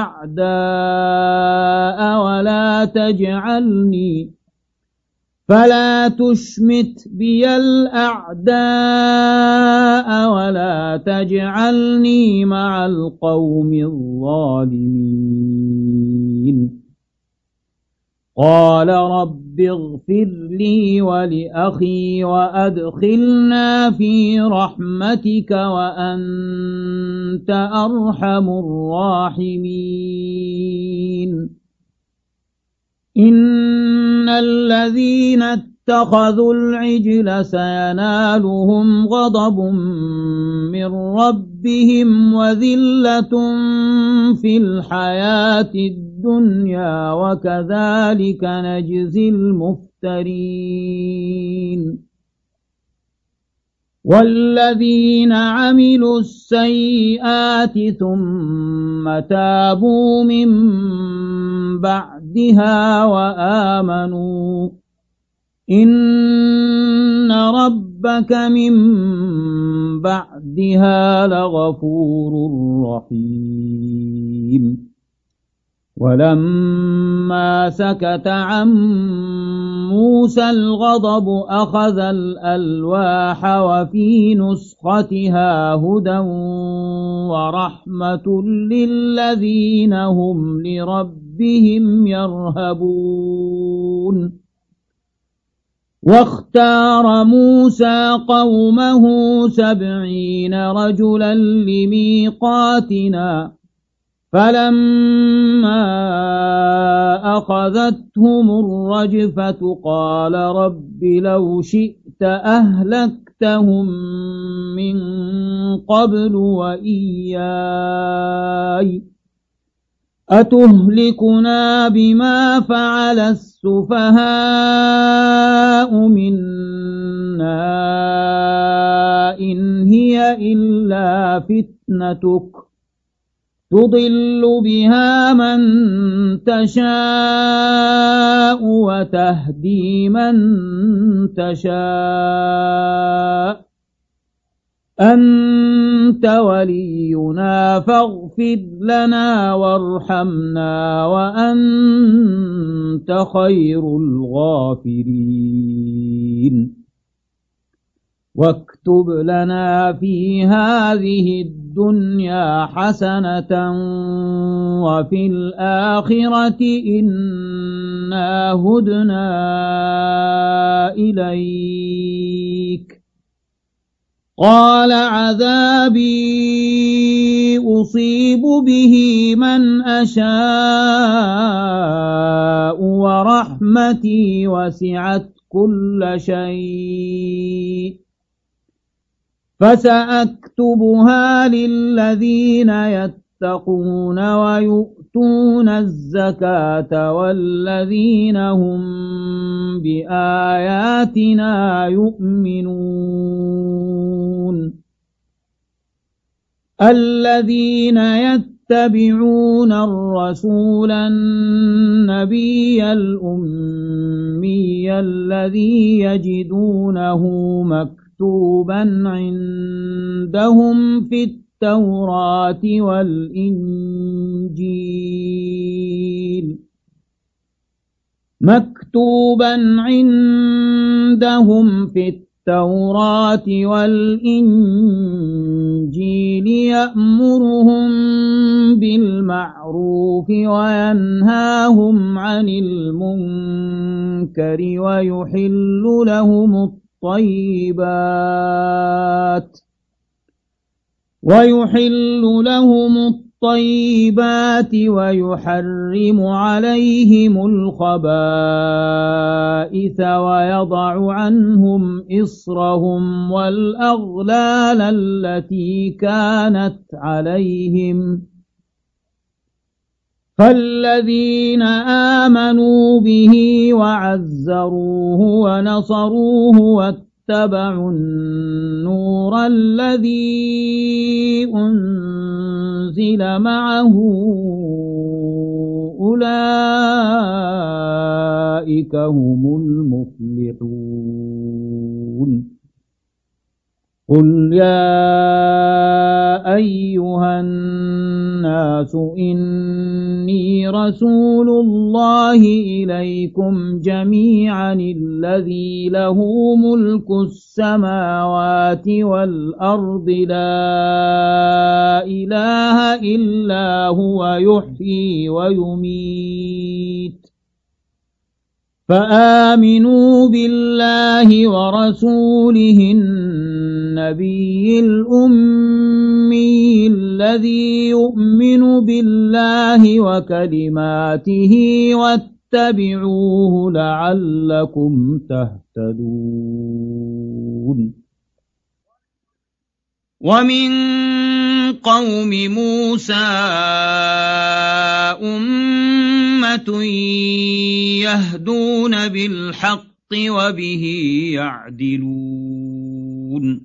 [SPEAKER 1] الأعداء ولا تجعلني فلا تشمت بي الأعداء ولا تجعلني مع القوم الظالمين. قال رب اغفر لي ولأخي وأدخلنا في رحمتك وأنت أرحم الراحمين. إن الذين اتخذوا العجل سينالهم غضب من ربهم وذلة في الحياة الدنيا وكذلك نجزي المفترين. والذين عملوا السيئات ثم تابوا من بعدها وآمنوا إن ربك من بعدها لغفور رحيم. ولما سكت عن موسى الغضب أخذ الألواح وفي نسختها هدى ورحمة للذين هم لربهم يرهبون. واختار موسى قومه سبعين رجلا لميقاتنا فلما أخذتهم الرجفة قال رب لو شئت أهلكتهم من قبل وإياي أتهلكنا بما فعل السفهاء منا إن هي إلا فتنتك تضل بها من تشاء وتهدي من تشاء أنت ولينا فاغفر لنا وارحمنا وأنت خير الغافرين. واكتب لنا في هذه الدنيا حسنة وفي الآخرة إنا هدنا إليك. قال عذابي أصيب به من أشاء ورحمتي وسعت كل شيء فسأكتبها للذين يتقون ويؤتون الزكاة والذين هم بآياتنا يؤمنون. الذين يتبعون الرسول النبي الأمي الذي يجدونه مكتوبا مكتوبا عندهم في التوراة والإنجيل مكتوبا عندهم في التوراة والإنجيل يأمرهم بالمعروف وينهاهم عن المنكر ويحل لهم الطيبات ويحل لهم الطيبات ويحرم عليهم الخبائث ويضع عنهم إصرهم والأغلال التي كانت عليهم فالذين آمنوا به وعزروه ونصروه واتبعوا النور الذي أنزل معه أولئك هم المفلحون قل يا أيها الناس إني رسول الله إليكم جميعا الذي له ملك السماوات والأرض لا إله إلا هو يحيي ويميت فآمنوا بالله ورسوله النبي الأمي الذي يؤمن بالله وكلماته واتبعوه لعلكم تهتدون ومن قوم موسى أمة يهدون بالحق وبه يعدلون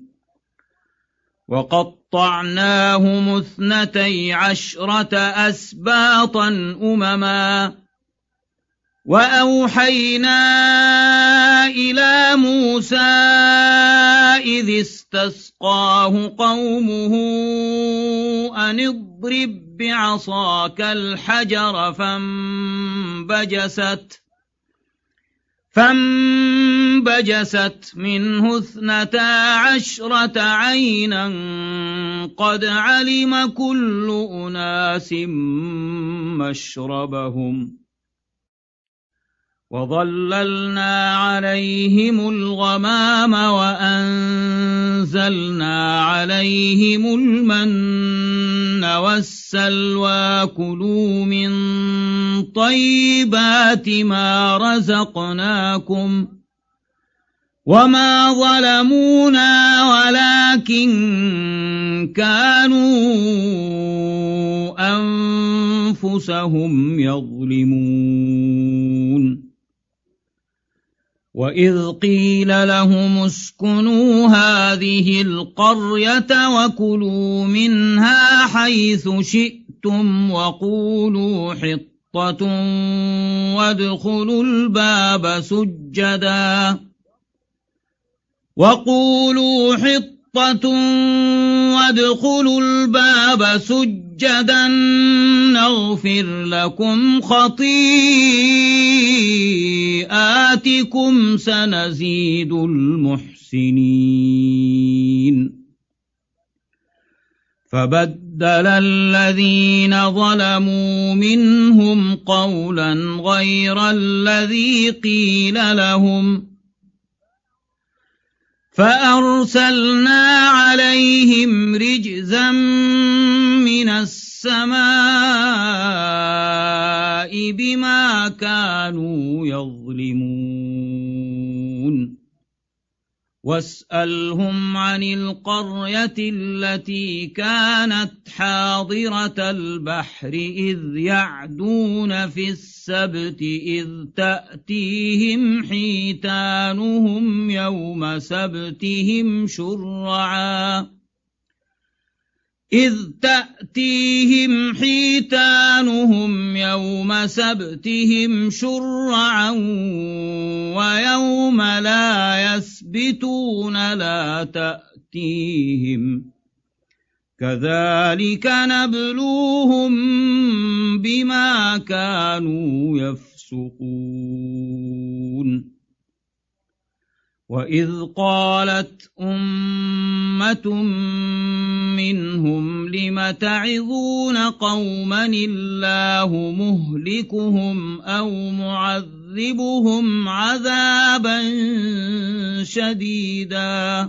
[SPEAKER 1] وقطعناهم اثنتي عشرة أسباطا أمما وأوحينا إلى موسى إذ استسقاه قومه أن اضرب بعصاك الحجر فانبجست فانبجست منه اثنتا عشرة عينا قد علم كل أناس مشربهم وظللنا عليهم الغمام وأنزلنا عليهم المن والسلوى كلوا من طيبات ما رزقناكم وما ظلمونا ولكن كانوا أنفسهم يظلمون وإذ قيل لهم اسكنوا هذه القرية وكلوا منها حيث شئتم وقولوا حطة وادخلوا الباب سجدا وقولوا حطة وادخلوا الباب سجدا نغفر لكم خطيئاتكم سنزيد المحسنين فبدل الذين ظلموا منهم قولا غير الذي قيل لهم فأرسلنا عليهم رجزا من السماء بما كانوا يظلمون واسألهم عن القرية التي كانت حاضرة البحر إذ يعدون في السبت إذ تأتيهم حيتانهم يوم سبتهم شرعا إذ تأتيهم حيتانهم يوم سبتهم شرعا ويوم لا يسبتون لا تأتيهم كذلك نبلوهم بما كانوا يفسقون يفسقون وإذ قالت أمة منهم لم تعظون قوما الله مهلكهم أو معذبهم عذابا شديدا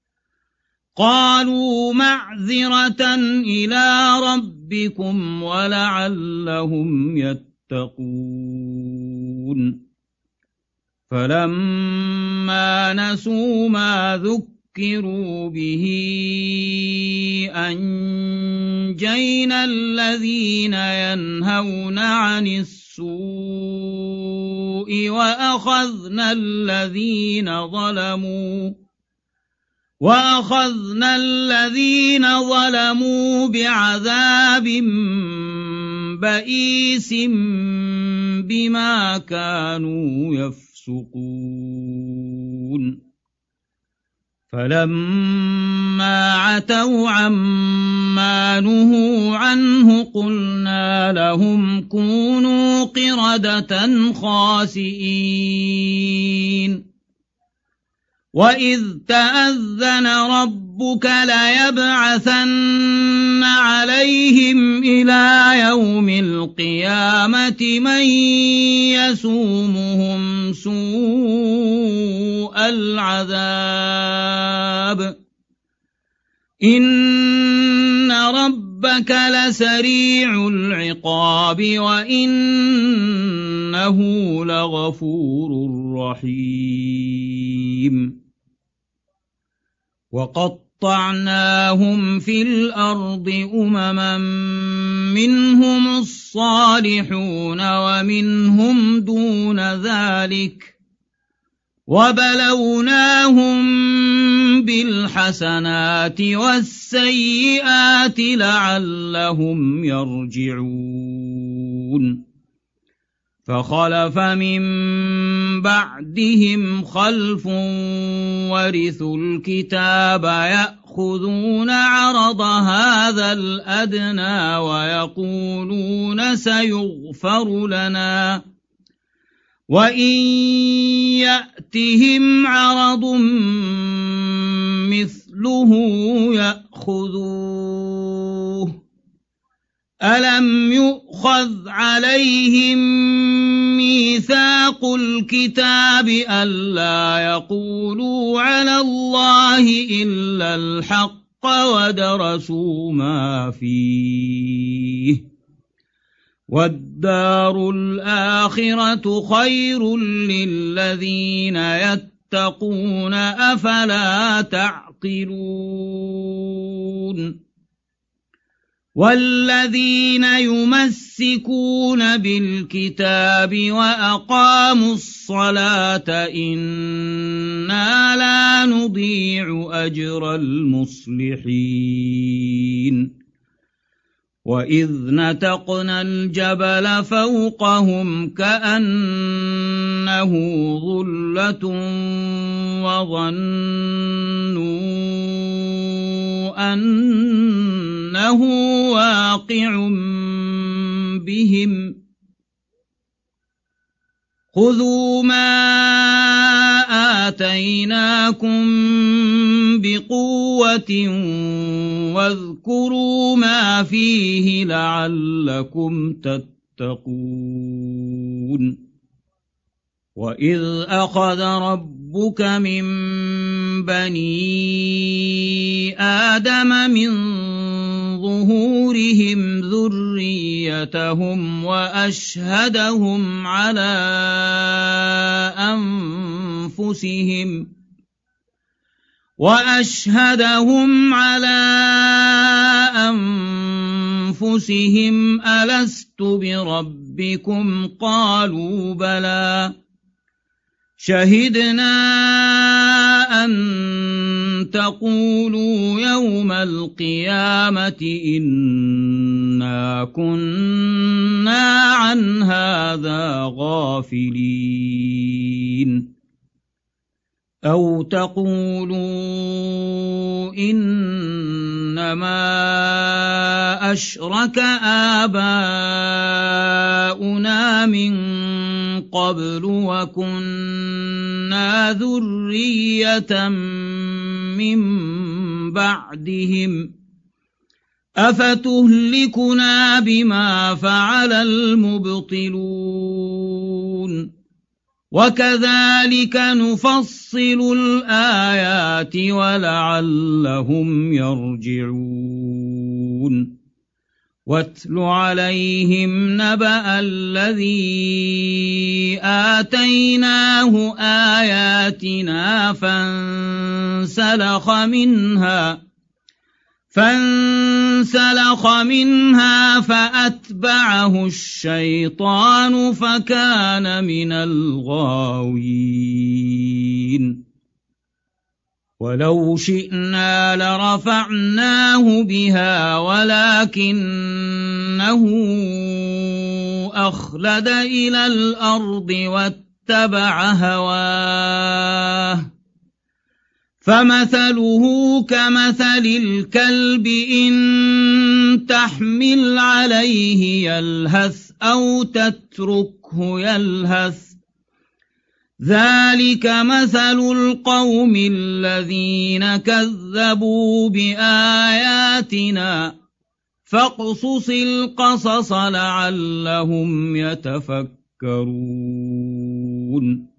[SPEAKER 1] قالوا معذرة إلى ربكم ولعلهم يتقون فلما نسوا ما ذكروا به أنجينا الذين ينهون عن السوء وأخذنا الذين ظلموا وأخذنا الذين ظلموا بعذاب بئيس بما كانوا يفسقون فلما عتوا عما نهوا عنه قلنا لهم كونوا قردة خاسئين وإذ تأذن ربك ليبعثن عليهم إلى يوم القيامة من يسومهم سوء العذاب إن ربك لسريع العقاب وإنه لغفور رحيم وقطعناهم في الأرض أمما منهم الصالحون ومنهم دون ذلك وبلوناهم بالحسنات والسيئات لعلهم يرجعون فخلف من بعدهم خلف ورثوا الكتاب يأخذون عرض هذا الأدنى ويقولون سيغفر لنا وإن يأتهم عرض مثله يأخذوه ألم يؤخذ عليهم ميثاق الكتاب ألا يقولوا على الله إلا الحق ودرسوا ما فيه والدار الآخرة خير للذين يتقون أفلا تعقلون والذين يمسكون بالكتاب وأقاموا الصلاة إنا لا نضيع أجر المصلحين وإذ نتقنا الجبل فوقهم كأنه ظلة وظنوا أنه واقع بهم خذوا ما آتيناكم بقوة واذكروا ما فيه لعلكم تتقون وإذ أخذ ربك من بني آدم من ظهورهم ذريتهم وأشهدهم على أنفسهم وأشهدهم على أنفسهم ألست بربكم قالوا بلى شهدنا أن تقولوا يوم القيامة إنا كنا عن هذا غافلين أو تقولوا إنما أشرك آباؤنا من قبل وكنا ذرية من بعدهم أفتهلكنا بما فعل المبطلون وكذلك نفصل الآيات ولعلهم يرجعون واتل عليهم نبأ الذي آتيناه آياتنا فانسلخ منها فانسلخ منها فأتبعه الشيطان فكان من الغاوين ولو شئنا لرفعناه بها ولكنه أخلد إلى الأرض واتبع هواه فمثله كمثل الكلب إن تحمل عليه يلهث أو تتركه يلهث ذلك مثل القوم الذين كذبوا بآياتنا فاقصص القصص لعلهم يتفكرون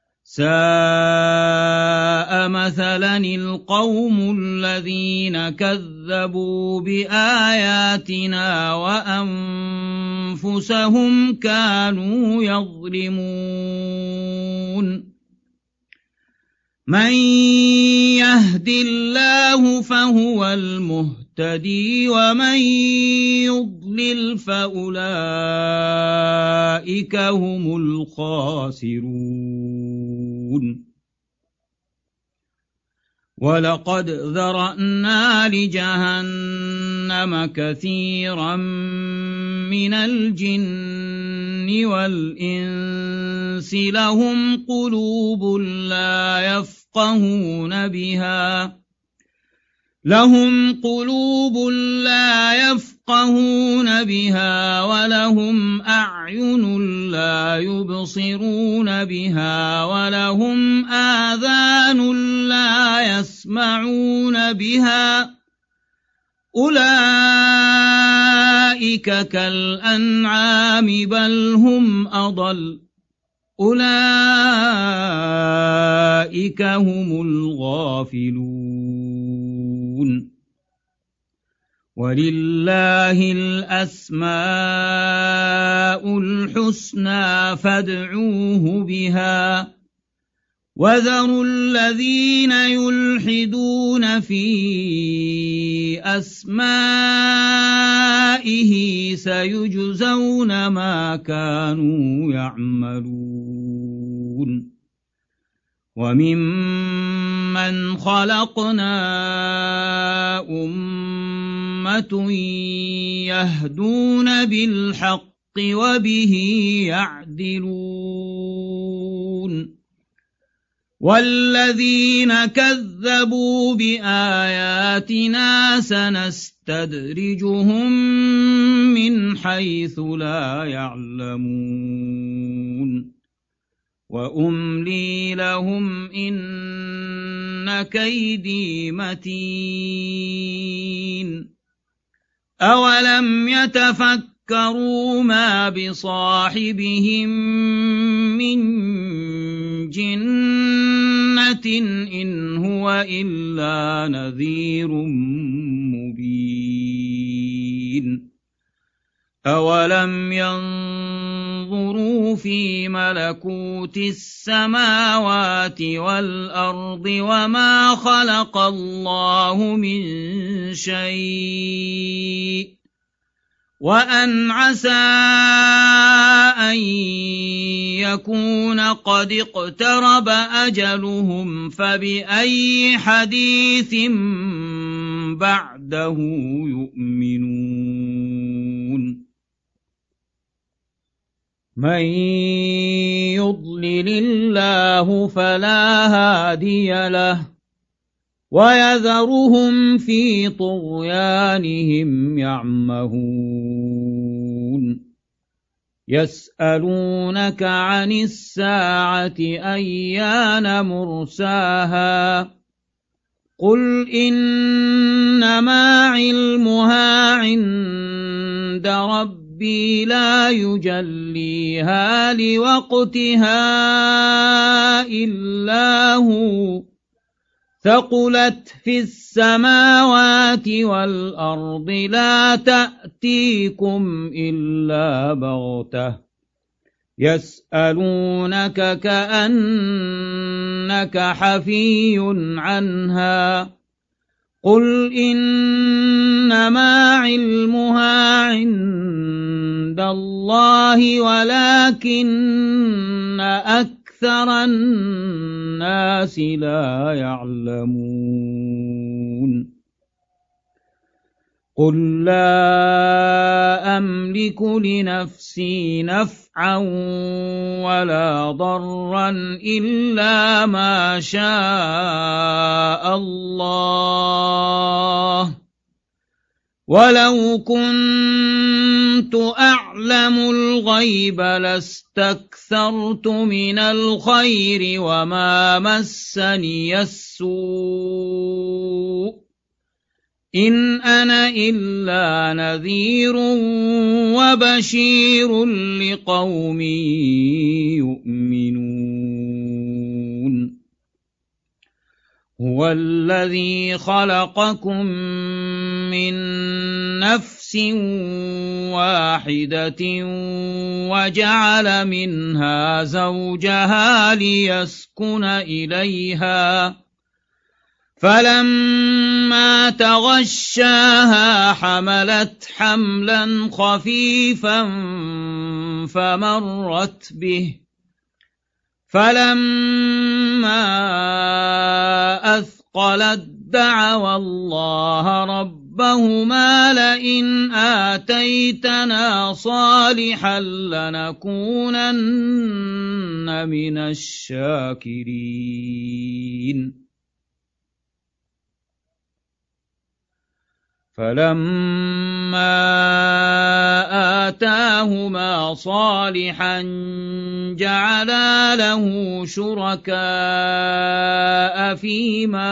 [SPEAKER 1] ساء مثلا القوم الذين كذبوا بآياتنا وأنفسهم كانوا يظلمون من يهد الله فهو المهتدي ومن يضلل فأولئك هم الخاسرون ولقد ذرأنا لجهنم كثيرا من الجن والإنس لهم قلوب لا يفقهون بها لهم قلوب لا يفقهون بها ولهم أعين لا يبصرون بها ولهم آذان لا يسمعون بها أولئك كالأنعام بل هم أضل أولئك هم الغافلون ولله الأسماء الحسنى فادعوه بها وذروا الذين يلحدون في أسمائه سيجزون ما كانوا يعملون وممن خلقنا أمة يهدون بالحق وبه يعدلون والذين كذبوا بآياتنا سنستدرجهم من حيث لا يعلمون وأملي لهم إن كيدي متين أولم يتفكروا ما بصاحبهم من جنة إن هو إلا نذير مبين أولم ينظروا في ملكوت السماوات والأرض وما خلق الله من شيء وأن عسى أن يكون قد اقترب أجلهم فبأي حديث بعده يؤمنون من يضلل الله فلا هادي له ويذرهم في طغيانهم يعمهون يسألونك عن الساعة أيان مرساها قل إنما علمها عند ربي لا يجليها لوقتها إلا هو ثقلت في السماوات والأرض لا تأتيكم إلا بغتة يسألونك كأنك حفي عنها قل إنما علمها عند الله ولكن أكثر الناس لا يعلمون قل لا أملك لنفسي نفعا ولا ضرا إلا ما شاء الله ولو كنت أعلم الغيب لاستكثرت من الخير وما مسني السوء إن أنا إلا نذير وبشير لقوم يؤمنون هو الذي خلقكم من نفس واحدة وجعل منها زوجها ليسكن إليها فلما تغشاها حملت حملا خفيفا فمرت به فلما أثقلت دعوا الله ربهما لئن آتيتنا صالحا لنكونن من الشاكرين فلما آتاهما صالحا جعلا له شركاء فيما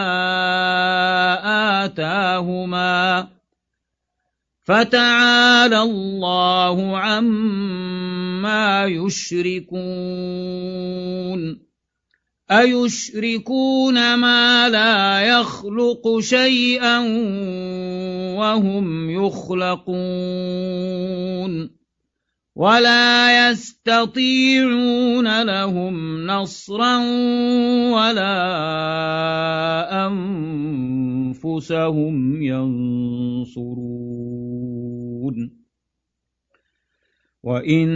[SPEAKER 1] آتاهما فتعالى الله عما يشركون أيشركون ما لا يخلق شيئا وهم يخلقون ولا يستطيعون لهم نصرا ولا أنفسهم ينصرون وإن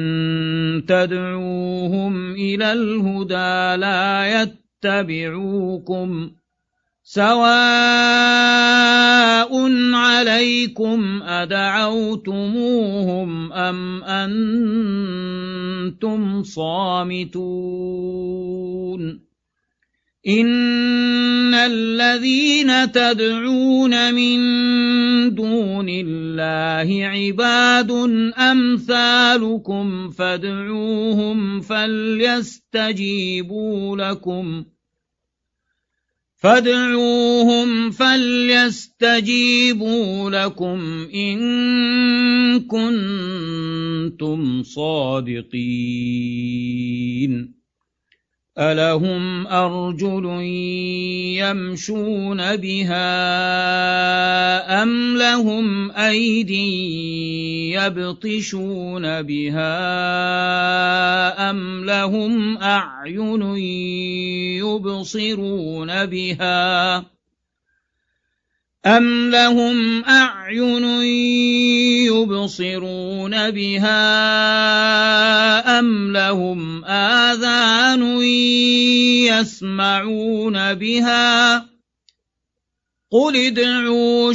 [SPEAKER 1] تدعوهم إلى الهدى لا يتبعوكم سواء عليكم أدعوتموهم أم أنتم صامتون إن الذين تدعون من دون الله عباد أمثالكم فادعوهم فليستجيبوا لكم فادعوهم فليستجيبوا لكم إن كنتم صادقين ألهم أرجل يمشون بها أم لهم أيدي يبطشون بها أم لهم أعين يبصرون بها أم لهم أعين يبصرون بها أم لهم آذان يسمعون بها قل ادعوا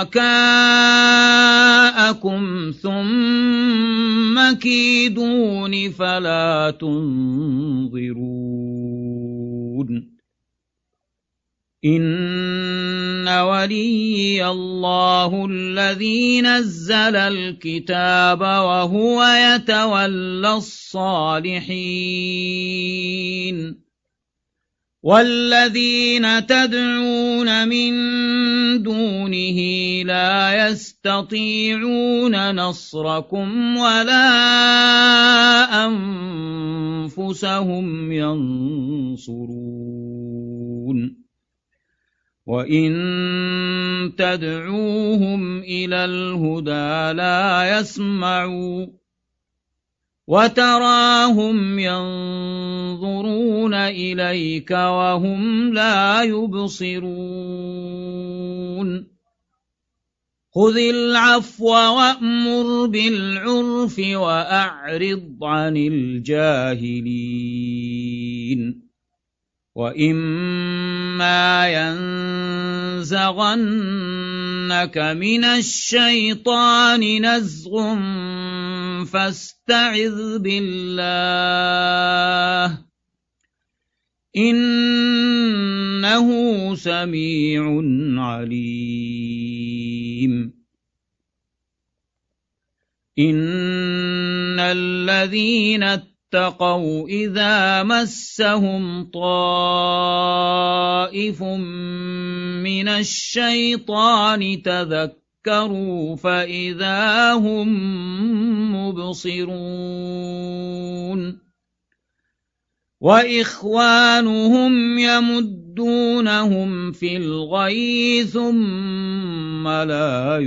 [SPEAKER 1] شركاءكم ثم كيدون فلا تنظرون إن وليي الله الذي نزل الكتاب وهو يتولى الصالحين والذين تدعون من دونه لا يستطيعون نصركم ولا أنفسهم ينصرون وإن تدعوهم إلى الهدى لا يسمعوا وتراهم ينظرون إليك وهم لا يبصرون خذ العفو وأمر بالعرف وأعرض عن الجاهلين وإما ينزغنك من الشيطان نزغ فاستعذ بالله إنه سميع عليم إن الذين اتقوا إذا مسهم طائف من الشيطان تذكروا فإذا هم مبصرون وإخوانهم يمدونهم في الغي ثم لا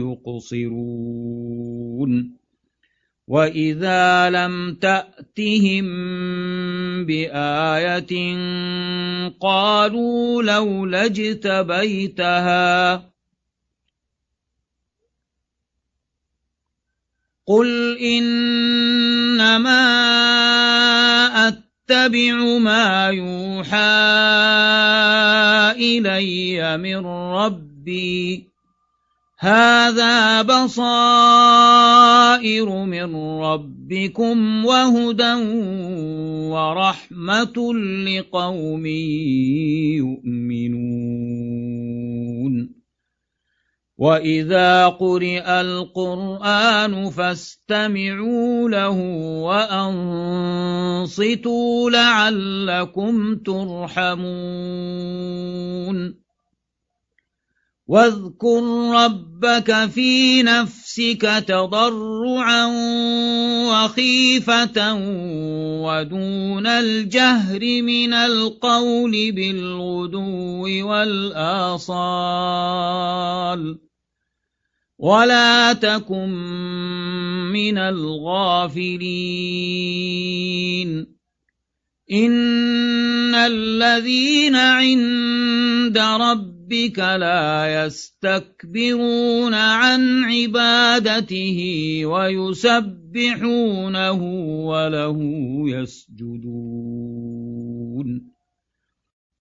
[SPEAKER 1] يقصرون وإذا لم تأتهم بآية قالوا لولا اجتبيتها قل إنما أتبع ما يوحى إلي من ربي هذا بصائر من ربكم وهدى ورحمة لقوم يؤمنون وإذا قرئ القرآن فاستمعوا له وأنصتوا لعلكم ترحمون واذكر ربك في نفسك تضرعا وخيفة ودون الجهر من القول بالغدو والآصال ولا تكن من الغافلين إن الذين عند ربك بك لا يستكبرون عن عبادته ويسبحونه وله يسجدون